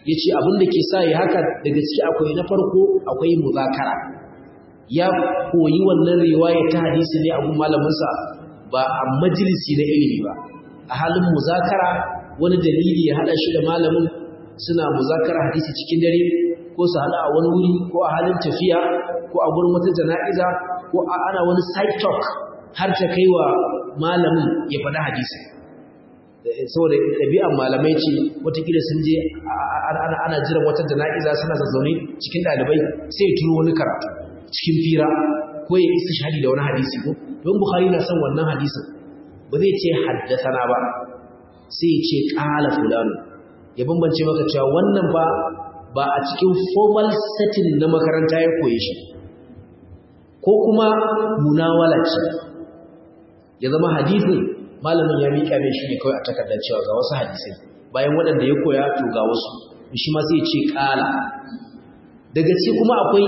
yace abin da ke sa yi haka daga ciki akwai na farko akwai muzakara ya koyi wannan riwaya ta hadisi ne a gun malamin sa ba a majalisi na ilimi ba a halin muzakara wani dalili ya hada shi da malamin suna muzakara hadisi cikin dare ko su hada a wani wuri ko a halin tafiya ko a gurin wata jana'iza ko ana wani side talk har ta kai wa malamin ya faɗi hadisi saboda ɗabi'an malamai ce watakila sun je ana jiran wata jana'iza suna zazzaune cikin ɗalibai sai ya turo wani karatu cikin fira ko ya isa shahadi da wani hadisi ko don Bukhari na son wannan hadisin ba zai ce haddasana ba sai ya ce ƙala fulani ya bambance maka cewa wannan ba a cikin formal setting na makaranta ya koye shi ko kuma munawala ce ya zama hadisin malamin ya miƙa mai shi ne kawai a takardar cewa ga wasu hadisai bayan waɗanda ya koya to ga wasu shi ma sai ce ƙala daga ci kuma akwai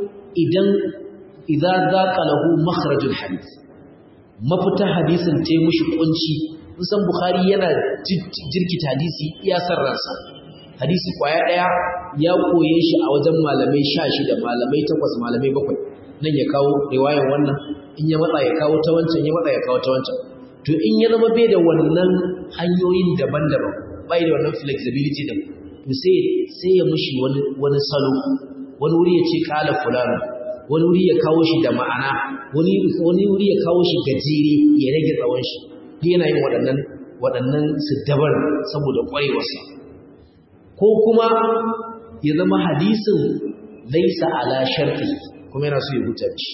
idza zaqa lahu makhrajul hadith mafita hadisin tai mushi kunci musan Bukhari yana jirkita hadisi iya sarransa hadisi kwaya daya ya koye shi a wajen malamai 16 malamai 8 malamai 7 nan ya kawo riwayar wannan in ya matsa ya kawo ta wancan ya matsa ya kawo ta wancan to in ya zama bai da wannan hanyoyin daban-daban bai da wannan flexibility din to sai ya mushi wani salo wani wuri ya ce kala fulani wani wuri ya kawo shi da ma'ana wani wuri ya kawo shi gajere ya rage tsawon shi yana yin waɗannan siddabar saboda ƙwarewarsa ko kuma ya zama hadisin laisa ala sharti kuma yana so ya huta shi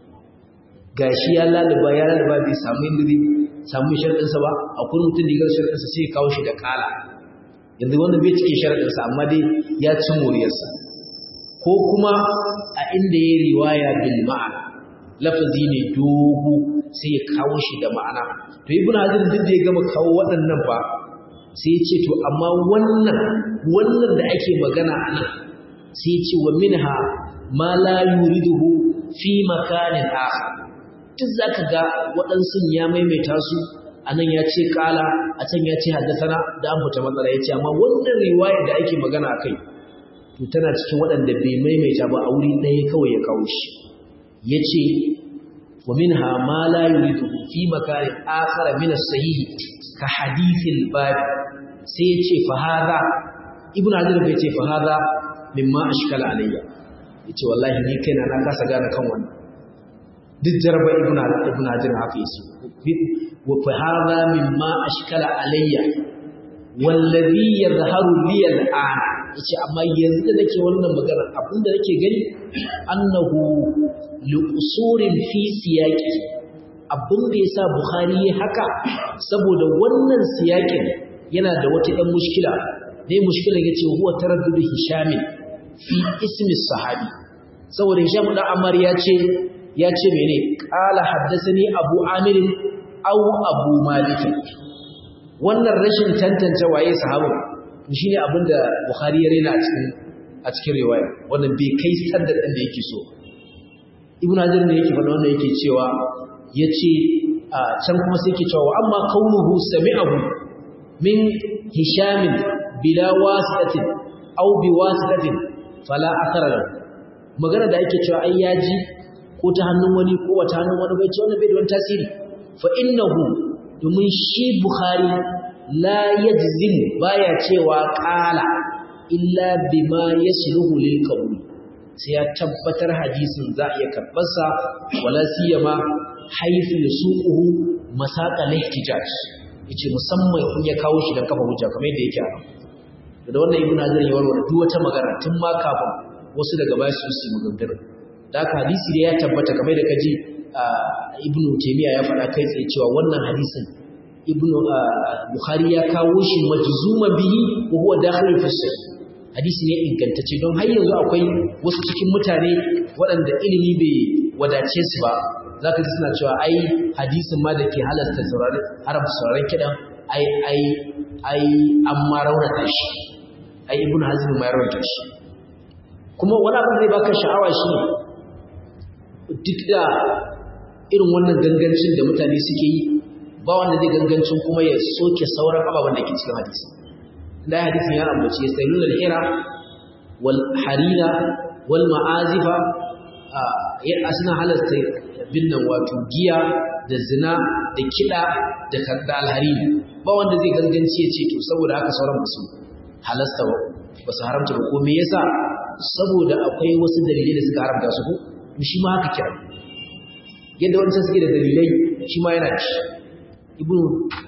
gashi ya laluba bai samu inda zai samu sharɗinsa ba akwai mutum da ya gar sharɗinsa sai ya kawo shi da ƙala yanzu wannan bai cikin sharɗinsa amma dai ya ci moriyarsa ko kuma a inda ya riwaya bil ma'ana lafazi ne dogo sai ya kawo shi da ma'ana to ibn hazm duk da ya gama kawo waɗannan ba sai ya ce to amma wannan da ake magana a nan sai ya ce wa minha ma la yuriduhu fi makanin akhar duk zaka ga waɗansu ya maimaita su anan ya ce kala a can ya ce haddathana da an fita matsala ya ce amma wannan riwayar da ake magana akai to tana cikin waɗanda bai maimaita ba a wuri ɗaya kawai ya kawo shi ya ce wa minha ma la yuridu fi makarin akhara min as-sahih ka hadithil bab sai ya ce fa hada ibnu hajar bai ce fa hada mimma ashkala alayya yace wallahi ni kaina na kasa gane kan wannan duk jarba ibnu hajar haka yace wa fa hada mimma ashkala alayya wallazi yadhharu li al-an yace amma yanzu da nake wannan magana abinda nake gani annahu liqusurin fi siyaqi abinda yasa Bukhari haka saboda wannan siyakin yana da wata ɗan mushkila dai mushkilan yace huwa taraddud hisham fi ismi sahabi saboda hisham dan Ammar yace mene qala haddathani abu amir aw abu malik wannan rashin tantance waye sahabi shine abinda Bukhari ya rena a cikin riwaya wannan bai kai standard din da yake so Ibn Hajar ne yake faɗa wannan yake cewa yace can kuma sai yake cewa amma kaunuhu sami'ahu min Hisham bila wasitatin aw bi wasitatin fala athara lahu magana da yake cewa ai yaji ko ta hannun wani ko wata hannun wani bai ce wannan bai da wani tasiri fa innahu domin shi Bukhari la yajzim baya cewa qala illa bima yasluhu lil qawl sai ya tabbatar hadisin za a iya karbarsa wala siyama haythu yasuquhu masaqa al-ihtijaj yace musamman in ya kawo shi dan kafa hujja kamar yadda yake a da wannan ibnu hazar ya warware duk wata magana tun ma kafin wasu daga baya su maganganu da haka hadisi da ya tabbata kamar da kaji ibnu taymiya ya faɗa kai tsaye cewa wannan hadisin Bukhari ya kawo shi majzuman bihi wa huwa dakhil fi sahih hadisi ne ingantacce don har yanzu akwai wasu cikin mutane waɗanda ilimi bai wadace su ba zaka ji suna cewa ai hadisin ma da ke halasta sauraron kidan ai an ma raunata shi ai ibnu hazm ma raunata shi kuma wani abin zai baka sha'awa shi duk da irin wannan gangancin da mutane suke yi ba wanda zai gangancin kuma ya soke sauran ababen da ke cikin hadisi da hadisin ya ambace sayyidul al-hira wal harira wal ma'azifa suna halasta binnan wato giya da zina da kiɗa da alhariri ba wanda zai ganganci ya ce to saboda haka sauran basu halasta ba su haramta ba ko me yasa saboda akwai wasu dalilai da suka haramta su ko shi ma haka kira yadda wancan suke da dalilai shi ma yana ci ibnu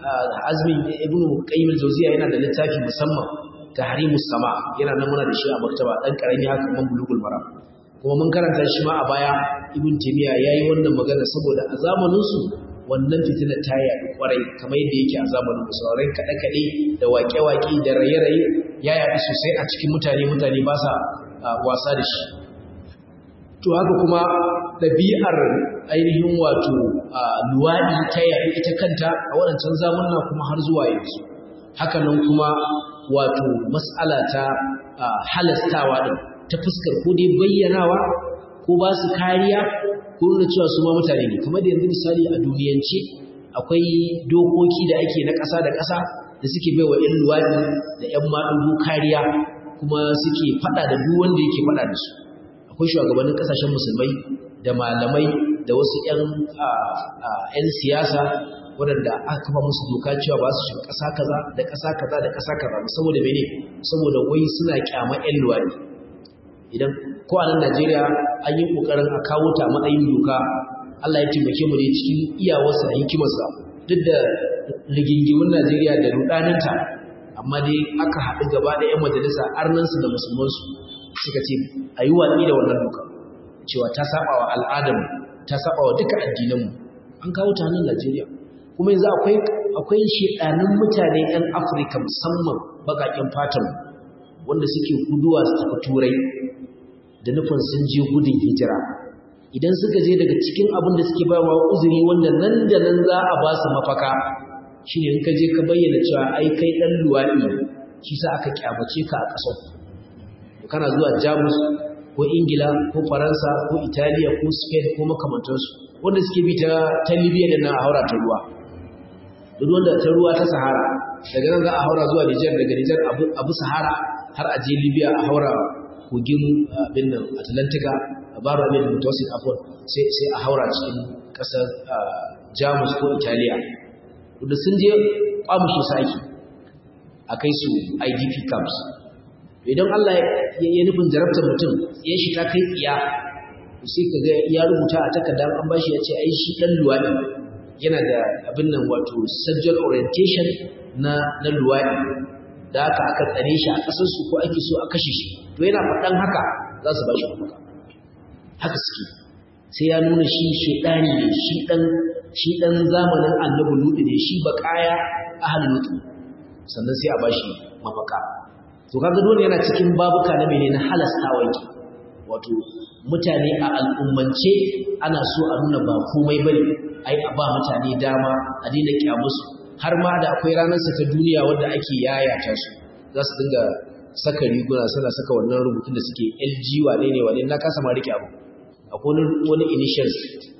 qayyim al-jawziya yana da littafi musamman tahrimus sama yana nan muna da shi a maktaba dan karami haka man bulugul maram kuma mun karanta shi ma a baya ibn taymiya yayi wannan magana saboda a zamanin su wannan fitina ta yaɗu kwarai kamar yadda yake a zamanin mu sauran kaɗe-kaɗe da waƙe-waƙe da raye-raye ya yaɗu sosai a cikin mutane ba sa wasa da shi to haka kuma ɗabi'ar ainihin wato luwaɗi ta yaɗu ita kanta a waɗancan zamanna kuma har zuwa yanzu haka nan kuma wato mas'ala ta halastawa ɗin ta fuskar ko dai bayyanawa ko ba su kariya ko nuna cewa su ma mutane ne kamar da yanzu misali a duniyance akwai dokoki da ake na ƙasa da ƙasa da suke baiwa 'yan luwaɗi da 'yan maɗugo kariya kuma suke faɗa da duk wanda yake faɗa da su akwai shugabannin ƙasashen musulmai da malamai da wasu 'yan siyasa waɗanda aka kafa musu doka cewa ba su shiga ƙasa kaza da ƙasa kaza da ƙasa kaza saboda mene saboda wai suna kyama 'yan luwaɗi idan ko a nan Najeriya an yi kokarin a kawo ta matsayin doka Allah ya taimake mu ne cikin iyawarsa da hikimarsa duk da rigingimin Najeriya da rudaninta amma dai aka haɗu gaba da 'yan majalisa arnansu da musulmansu suka ce a yi watsi da wannan doka cewa ta saba wa al'adarmu ta saba wa duka addinanmu an kawo ta nan Najeriya kuma yanzu akwai shedanin mutane 'yan Afirka musamman baƙaƙen fatan wanda suke guduwa su tafi turai da nufin sun je gudun hijira idan suka je daga cikin abin da suke bayarwa uzuri wanda nan da nan za a ba su mafaka shine in ka je ka bayyana cewa ai kai dan luwaɗi shi sa aka kyamace ka a ƙasar kana zuwa Jamus ko Ingila ko Faransa ko Italiya ko Spain ko makamantansu wanda suke bi ta Libya da nan a haura ta ruwa duk wanda ta ruwa ta Sahara daga nan za a haura zuwa Niger daga Niger abu Sahara har a je Libya a haura kogin abin nan Atlantika a baro abin da mutawassit afon sai a haura cikin kasar Jamus ko Italiya da sun je kwamushi saki a kai su IDP camps idan Allah ya nufin jarabtar mutum ya shi ta kai tsiya sai ka ga ya rubuta a takarda an bashi ya ce ai shi dan luwadi yana da abin nan wato sexual orientation na luwadi da aka tsare shi a ƙasarsu ko ake so a kashe shi to yana faɗan haka za su ba shi mafaka haka suke sai ya nuna shi shaidani ne shi ɗan zamanin annabi lutu ne shi baƙaya ahal lutu sannan sai a ba shi mafaka to kaga dole yana cikin babuka na menene halasta wanki wato mutane a al'ummance ana so a nuna ba komai bane ai a ba mutane dama a daina kyamusu har ma da akwai ranarsa ta duniya wadda ake yayata su za su dinga saka riguna suna saka wannan rubutun da suke LG wane na kasa ma rike abu akwai wani initials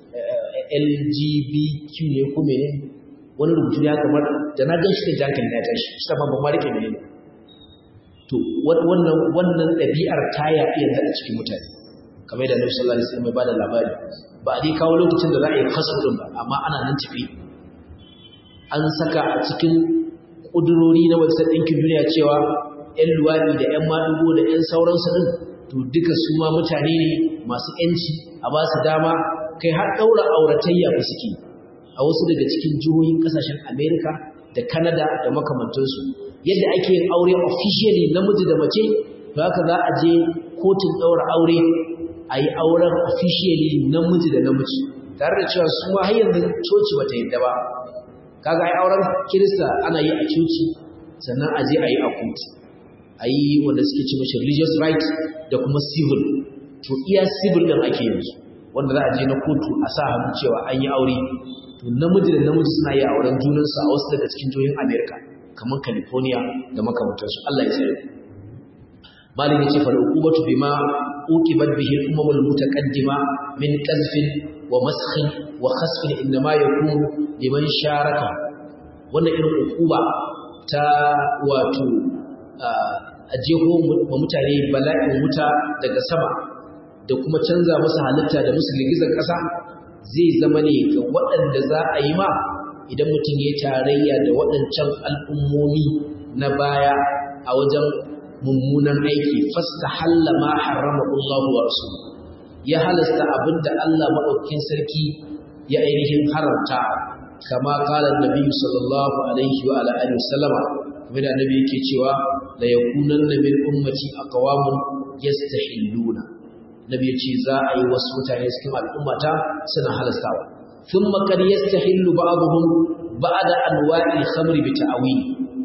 LGBTQ ne ko mene wani rubutu ya kamar da na gan shi da jankin na tashi shi ma ban ma rike mene to wannan ɗabi'ar ta yaɗi yanzu a cikin mutane kamar yadda Annabi sallallahu alaihi wasallam ya bada labari ba a dai kawo lokacin da za a yi fasu din ba amma ana nan tafi an saka a cikin ƙudurori na Majalisar Ɗinkin Duniya cewa 'yan luwaɗi da 'yan maɗigo da 'yan sauransu ɗin to duka su ma mutane ne masu 'yanci a ba su dama kai har ɗaura auratayya ba suke a wasu daga cikin jihohin ƙasashen Amerika da Canada da makamantansu yadda ake yin aure officially namiji da mace to haka za a je kotun ɗaura aure a yi auren officially namiji da namiji tare da cewa su ma har yanzu coci bata yadda ba kaga ai auren Kirista ana yi a coci sannan a je a yi a kotu a yi wanda suke ce mashi religious right da kuma civil to iya civil din ake yanzu wanda za a je na kotu a sa hannu cewa an yi aure to namiji da namiji suna yi auren junansu a wasu daga cikin jihohin America kamar California da makamantansu Allah ya tsare malin yace fa uqubatu bima uqibat bihi al-umamul mutaqaddima min qazfin wa maskhin wa khasfin inma yakunu liman sharaka wannan irin uquba ta wato a jeho wa mutane bala'in wuta daga sama da kuma canza musu halitta da musu girgizar ƙasa zai zama ne ga waɗanda za a yi ma idan mutum ya tarayya da waɗancan al'ummomi na baya a wajen mummunan aiki fastahalla ma harrama Allah wa rasul ya halasta abinda Allah madaukakin sarki ya ainihin haramta kama qala annabi sallallahu alaihi wa ala alihi wasallama kuma da annabi yake cewa la yakunanna min ummati aqwamun yastahilluna nabi yace za a yi wasu mutane cikin al'ummata suna halastawa thumma kad yastahillu ba'dhum ba'da anwa'il khamri bi ta'wil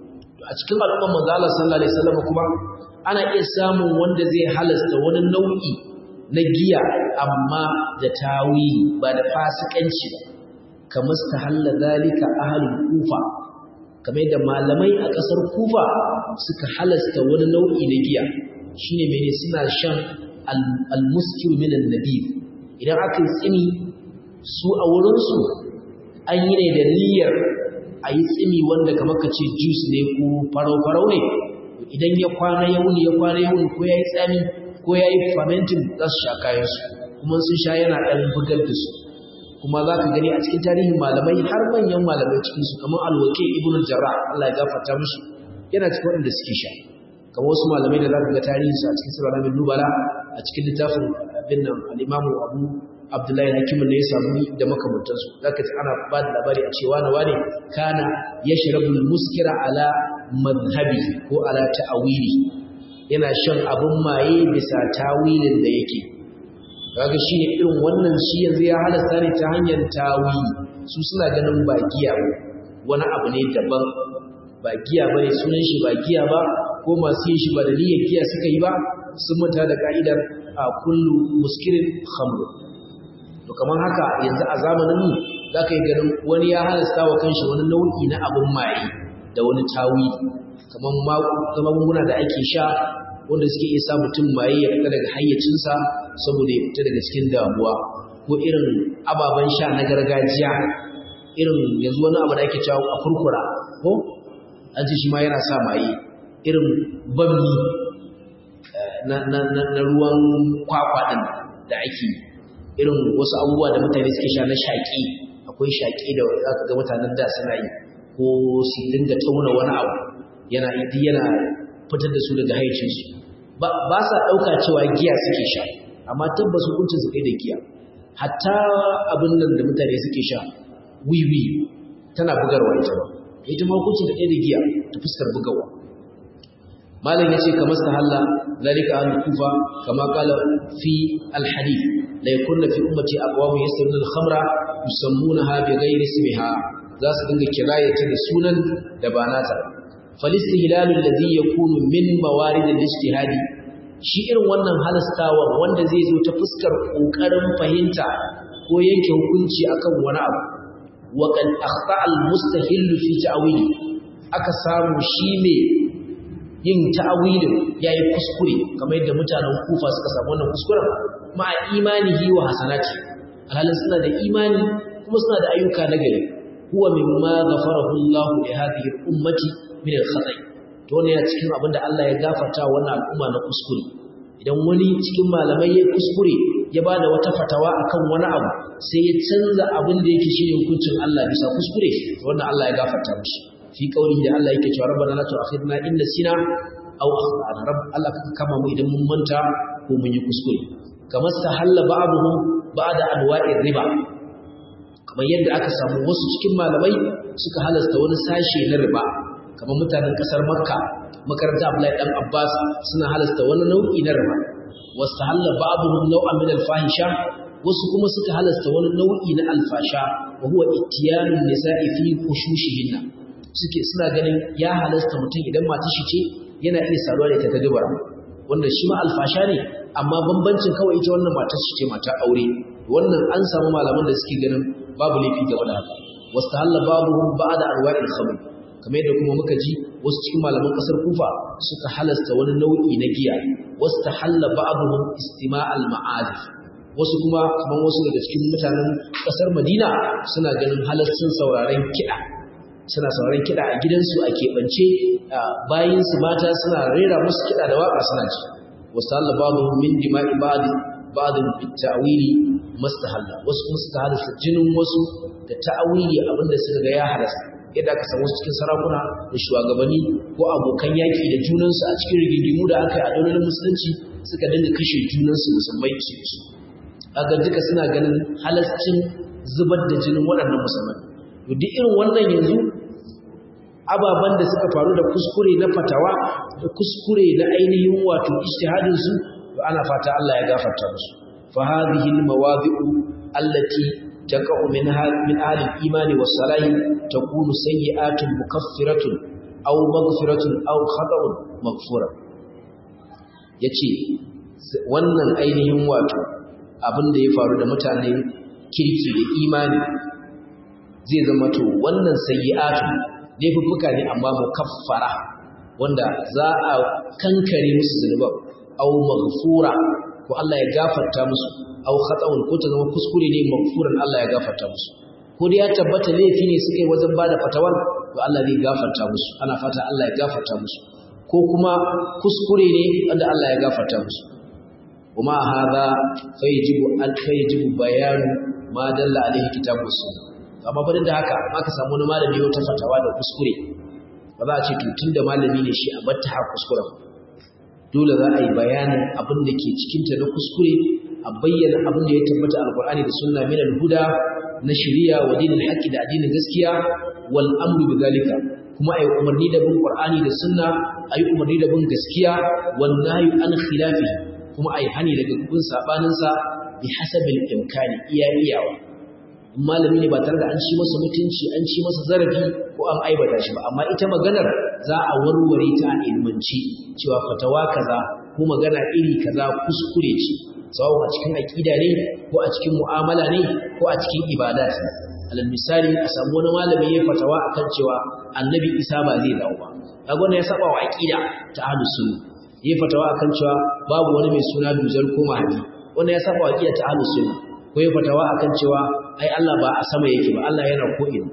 a cikin al'umma manzo Allah sallallahu alaihi wasallam kuma ana iya samun wanda zai halasta wani nau'i na giya amma da tawili ba da fasikanci ba kamar tahalla zalika ahlul kufa kamar da malamai a kasar kufa suka halasta wani nau'i na giya shine mene suna shan al-muskir min an-nabi idan aka tsini su a wurin su an yi ne da niyyar a yi tsimi wanda kamar ka ce juice ne ko farau-farau ne idan ya kwana ya wuni ko ya yi tsami ko ya yi fermenting za su sha kayansu kuma sun sha yana ɗan bugar da su kuma za ka gani a cikin tarihin malamai har manyan malamai cikinsu kamar alwake ibn al-jarrah Allah ya gafarta mishi yana cikin waɗanda suke sha kamar wasu malamai da za ka ga tarihinsu a cikin sirra min nubala a cikin littafin bin nan al-imamu abu Abdullahi Hakimin da ya samu da makamantansu zaka ji ana ba da labari a cewa na wane kana yashrabul muskira ala madhhabi ko ala ta'wili yana shan abun maye bisa tawilin da yake kaga shine irin wannan shi yanzu ya halasta ne ta hanyar tawili su suna ganin ba giya wani abu ne daban ba giya bane sunan shi ba giya ba ko masu yin shi ba da niyyar giya suka yi ba sun manta da ka'idar kullu muskirin khamr to kamar haka yanzu a zamanin mu zaka yi ganin wani ya halasta wa kanshi wani nau'i na abun maye da wani tawili kamar magunguna da ake sha wanda suke iya sa mutum maye ya fita daga hayyacinsa saboda ya fita daga cikin damuwa ko irin ababen sha na gargajiya irin yanzu wani abu da ake cewa a kurkura ko an ce shi ma yana sa maye irin bammi na ruwan kwakwa din da ake irin wasu abubuwa da mutane suke sha na shaƙi akwai shaƙi da za ka ga mutanen da suna yi ko su dinga tauna wani abu yana fitar da su daga haicinsu ba sa ɗauka cewa giya suke sha amma tabbas hukuncin su kai da giya hatta abin nan da mutane suke sha wiwi tana bugarwa ita ma hukuncin da kai da giya ta fuskar bugawa malam yace kamar sahalla zalika an kufa kama qala fi al-hadith la yakunna fi ummati aqwamu yasruna al-khamra yusammunaha bighayri ismiha za su dinga kirayata da sunan da ba nata falistihlal alladhi yakunu min mawarid al-ijtihad shi irin wannan halastawa wanda zai zo ta fuskar kokarin fahimta ko yanke hukunci akan wani abu wa qad akhta al-mustahil fi ta'wili aka samu shi ne yin ta'awilin yayi kuskure kamar yadda mutanen Kufa suka samu wannan kuskuren ma imanihi wa hasanati alhalin suna da imani kuma suna da ayyuka nagari huwa mimma ghafarahu Allah li hadhihi ummati min al-khata'i to ne cikin abinda Allah ya gafarta wannan al'umma na kuskure idan wani cikin malamai ya kuskure ya bada wata fatawa akan wani abu sai ya canza abin da yake shine hukuncin Allah bisa kuskure to wannan Allah ya gafarta mishi fi kauli da Allah yake cewa rabbana la tu'akhidna in nasina aw akhtana rabb Allah ka kama mu idan mun manta ko mun yi kuskure kamar sahalla ba'dhum ba'da anwa'ir riba kamar yadda aka samu wasu cikin malamai suka halasta wani sashe na riba kamar mutanen kasar Makka makaranta Abdullahi dan Abbas suna halasta wani nau'i na riba wastahalla ba'dhum naw'an min al-fahisha wasu kuma suka halasta wani nau'i na alfasha wa huwa ittiyanun nisa'i fi khushushihinna suna ganin ya halasta mutum idan matar shi ce yana iya saduwa da ita ta dubara wanda shi ma alfasha ne amma bambancin kawai ita wannan matar shi ce mata aure wannan an samu malaman da suke ganin babu laifi game da haka wastahalla babuhum ba'da arwa'il khamr kamar yadda kuma muka ji wasu cikin malaman kasar Kufa suka halasta wani nau'i na giya wastahalla ba'dhum istima'al ma'azif wasu kuma kamar wasu daga cikin mutanen kasar Madina suna ganin halastin sauraren kiɗa suna sauraron kiɗa a gidansu a keɓance bayinsu mata suna rera musu kiɗa da waƙa suna ji wasu Allah babu min dima'i ba'adun ta'awili mastahalla wasu kuma suka halasta jinin wasu da ta'awili abinda suka ga ya halasta yadda aka samu cikin sarakuna da shugabanni ko abokan yaƙi da junansu a cikin rigingimu da aka yi a daular musulunci suka dinga kashe junansu musulmai su kaga duka suna ganin halascin zubar da jinin waɗannan musulmai to duk irin wannan yanzu ababan da suka faru da kuskure na fatawa da kuskure na ainihin wato ijtihadin su to ana fata Allah ya gafarta musu fa hadhihi almawadi'u allati taqa'u min ahli al-iman was-salahi takunu sayyi'atun mukaffiratun aw maghfiratun aw khata'un maghfura yace wannan ainihin wato abin da ya faru da mutane kirki da imani zai zama to wannan sayyi'atun laifuffuka ne amma mukaffara wanda za a kankare musu zunuban aw maghfura ko Allah ya gafarta musu aw khata'un ko ta zama kuskure ne maghfuran Allah ya gafarta musu ko dai ya tabbata laifi ne suka yi wajen bada fatawar to Allah zai gafarta musu ana fata Allah ya gafarta musu ko kuma kuskure ne wanda Allah ya gafarta musu kuma hada fayajibu bayanu ma dalla alaihi kitabus sunnah amma fa da haka aka samu wani malami wata fatawa da kuskure ba za a ce to tunda malami ne shi a batta ha kuskuren dole za a yi bayanin abin da ke cikin ta na kuskure a bayyana abin da ya tabbata alqur'ani da sunna min al-huda na shari'a wa dinil haqqi da addinin gaskiya wal amru bidalika kuma ayi umarni da bin qur'ani da sunna ayi umarni da bin gaskiya wan nahyu an khilafi kuma ayi hani daga bin sabanin sa bi hasabil imkani iyawa malami ne ba tare da an ci masa mutunci an ci masa zarafi ko an aibata shi ba amma ita maganar za a warware ta a ilmanci cewa fatawa kaza ko magana iri kaza kuskure ce sawa a cikin aqida ne ko a cikin mu'amala ne ko a cikin ibadat alal misali a samu wani malami ya fatawa akan cewa annabi Isa ba zai dawo ba kaga wannan ya saba wa aqida ta ahlus sunna ya fatawa akan cewa babu wani mai suna dujal ko mahdi wannan ya saba wa aqida ta ahlus sunna ko ya fatawa akan cewa ai Allah ba a sama yake ba Allah yana ko'ina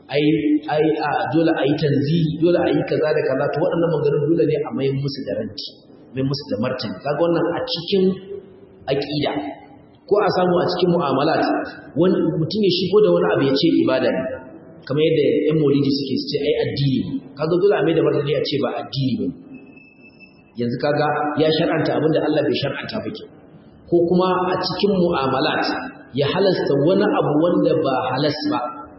dole a yi tanzihi dole a yi kaza da kaza to waɗannan maganganun dole ne a mai musu da ranci mai musu da martani kaga wannan a cikin aqida ko a samu a cikin mu'amalat wani mutum ya shigo da wani abu ya ce ibada ne kamar yadda ƴan maulidi suke ce ai addini kaga dole a mai da martani a ce ba addini ba yanzu kaga ya shar'anta abinda Allah bai shar'anta ba ko kuma a cikin mu'amalat ya halasta wani abu wanda ba halas ba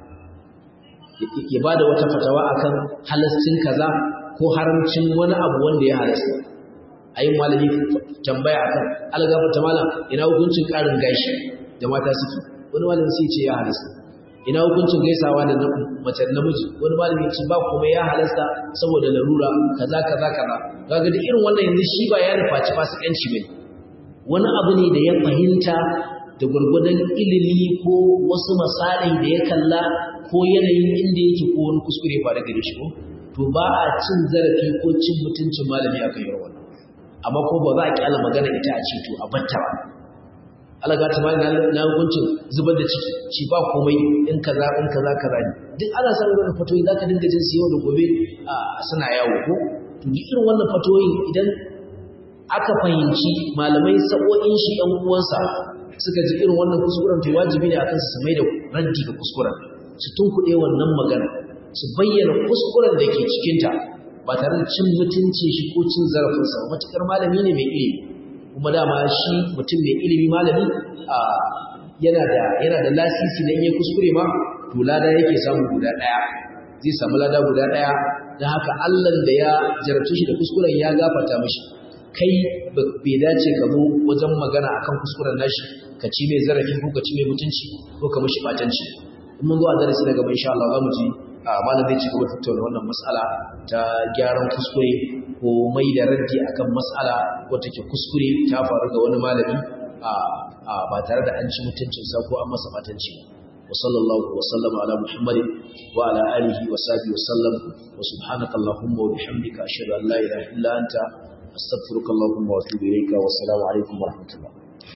ya bada wata fatawa akan halascin kaza ko haramcin wani abu wanda ya halasta ayi malami tambaya akan algafata malam ina hukuncin karin gashi da mata suke wani malami sai ce ya halasta ina hukuncin gaisawa da mace da namiji wani malami ya ce ba kuma ya halasta saboda larura kaza kaga da irin wannan yanzu shi ba ya nufaci fasikanci bane wani abu ne da ya fahimta da gwargwadon ilimi ko wasu masalai da ya kalla ko yanayin inda yake ko wani kuskure ba da gare shi ko to ba a cin zarafi ko cin mutuncin malami akan yi wannan amma ko ba za a kyala magana ita a ce to a batta ba alaga ta mai na hukuncin zubar da ciki shi ba komai in kaza ne duk ana samun wannan fatoyi zaka dinga jin su yau da gobe suna yawo ko to irin wannan fatoyin idan aka fahimci malamai sa'o'in shi ɗan uwansa suka ji irin wannan kuskuren to wajibi ne akan su mai da raddi ga kuskuren su tunkuɗe wannan magana su bayyana kuskuren da ke cikinta ba tare da cin mutunci shi ko cin zarafinsa ba matuƙar malami ne mai ilimi kuma dama shi mutum mai ilimi malami yana da lasisi na iya kuskure ma to lada yake samu guda ɗaya zai samu lada guda ɗaya don haka Allahn da ya jarabce shi da kuskuren ya gafarta mishi kai bai dace ka zo wajen magana akan kuskuren nashi ka ci mai zarafi ko ka ci mai mutunci ko ka mishi batanci in mun zo a darasi na gaba insha Allah za mu ji malam zai ci gaba da tattauna wannan mas'ala ta gyaran kuskure ko mai da raddi akan mas'ala wata ke kuskure ta faru ga wani malami ba tare da an ci mutuncinsa ko an masa batanci wa sallallahu wa sallama ala muhammadin wa ala alihi wa sahbihi wa sallam wa subhanaka allahumma wa bihamdika ashhadu an la ilaha illa anta astaghfiruka allahumma wa atubu ilayka wa assalamu alaikum wa rahmatullah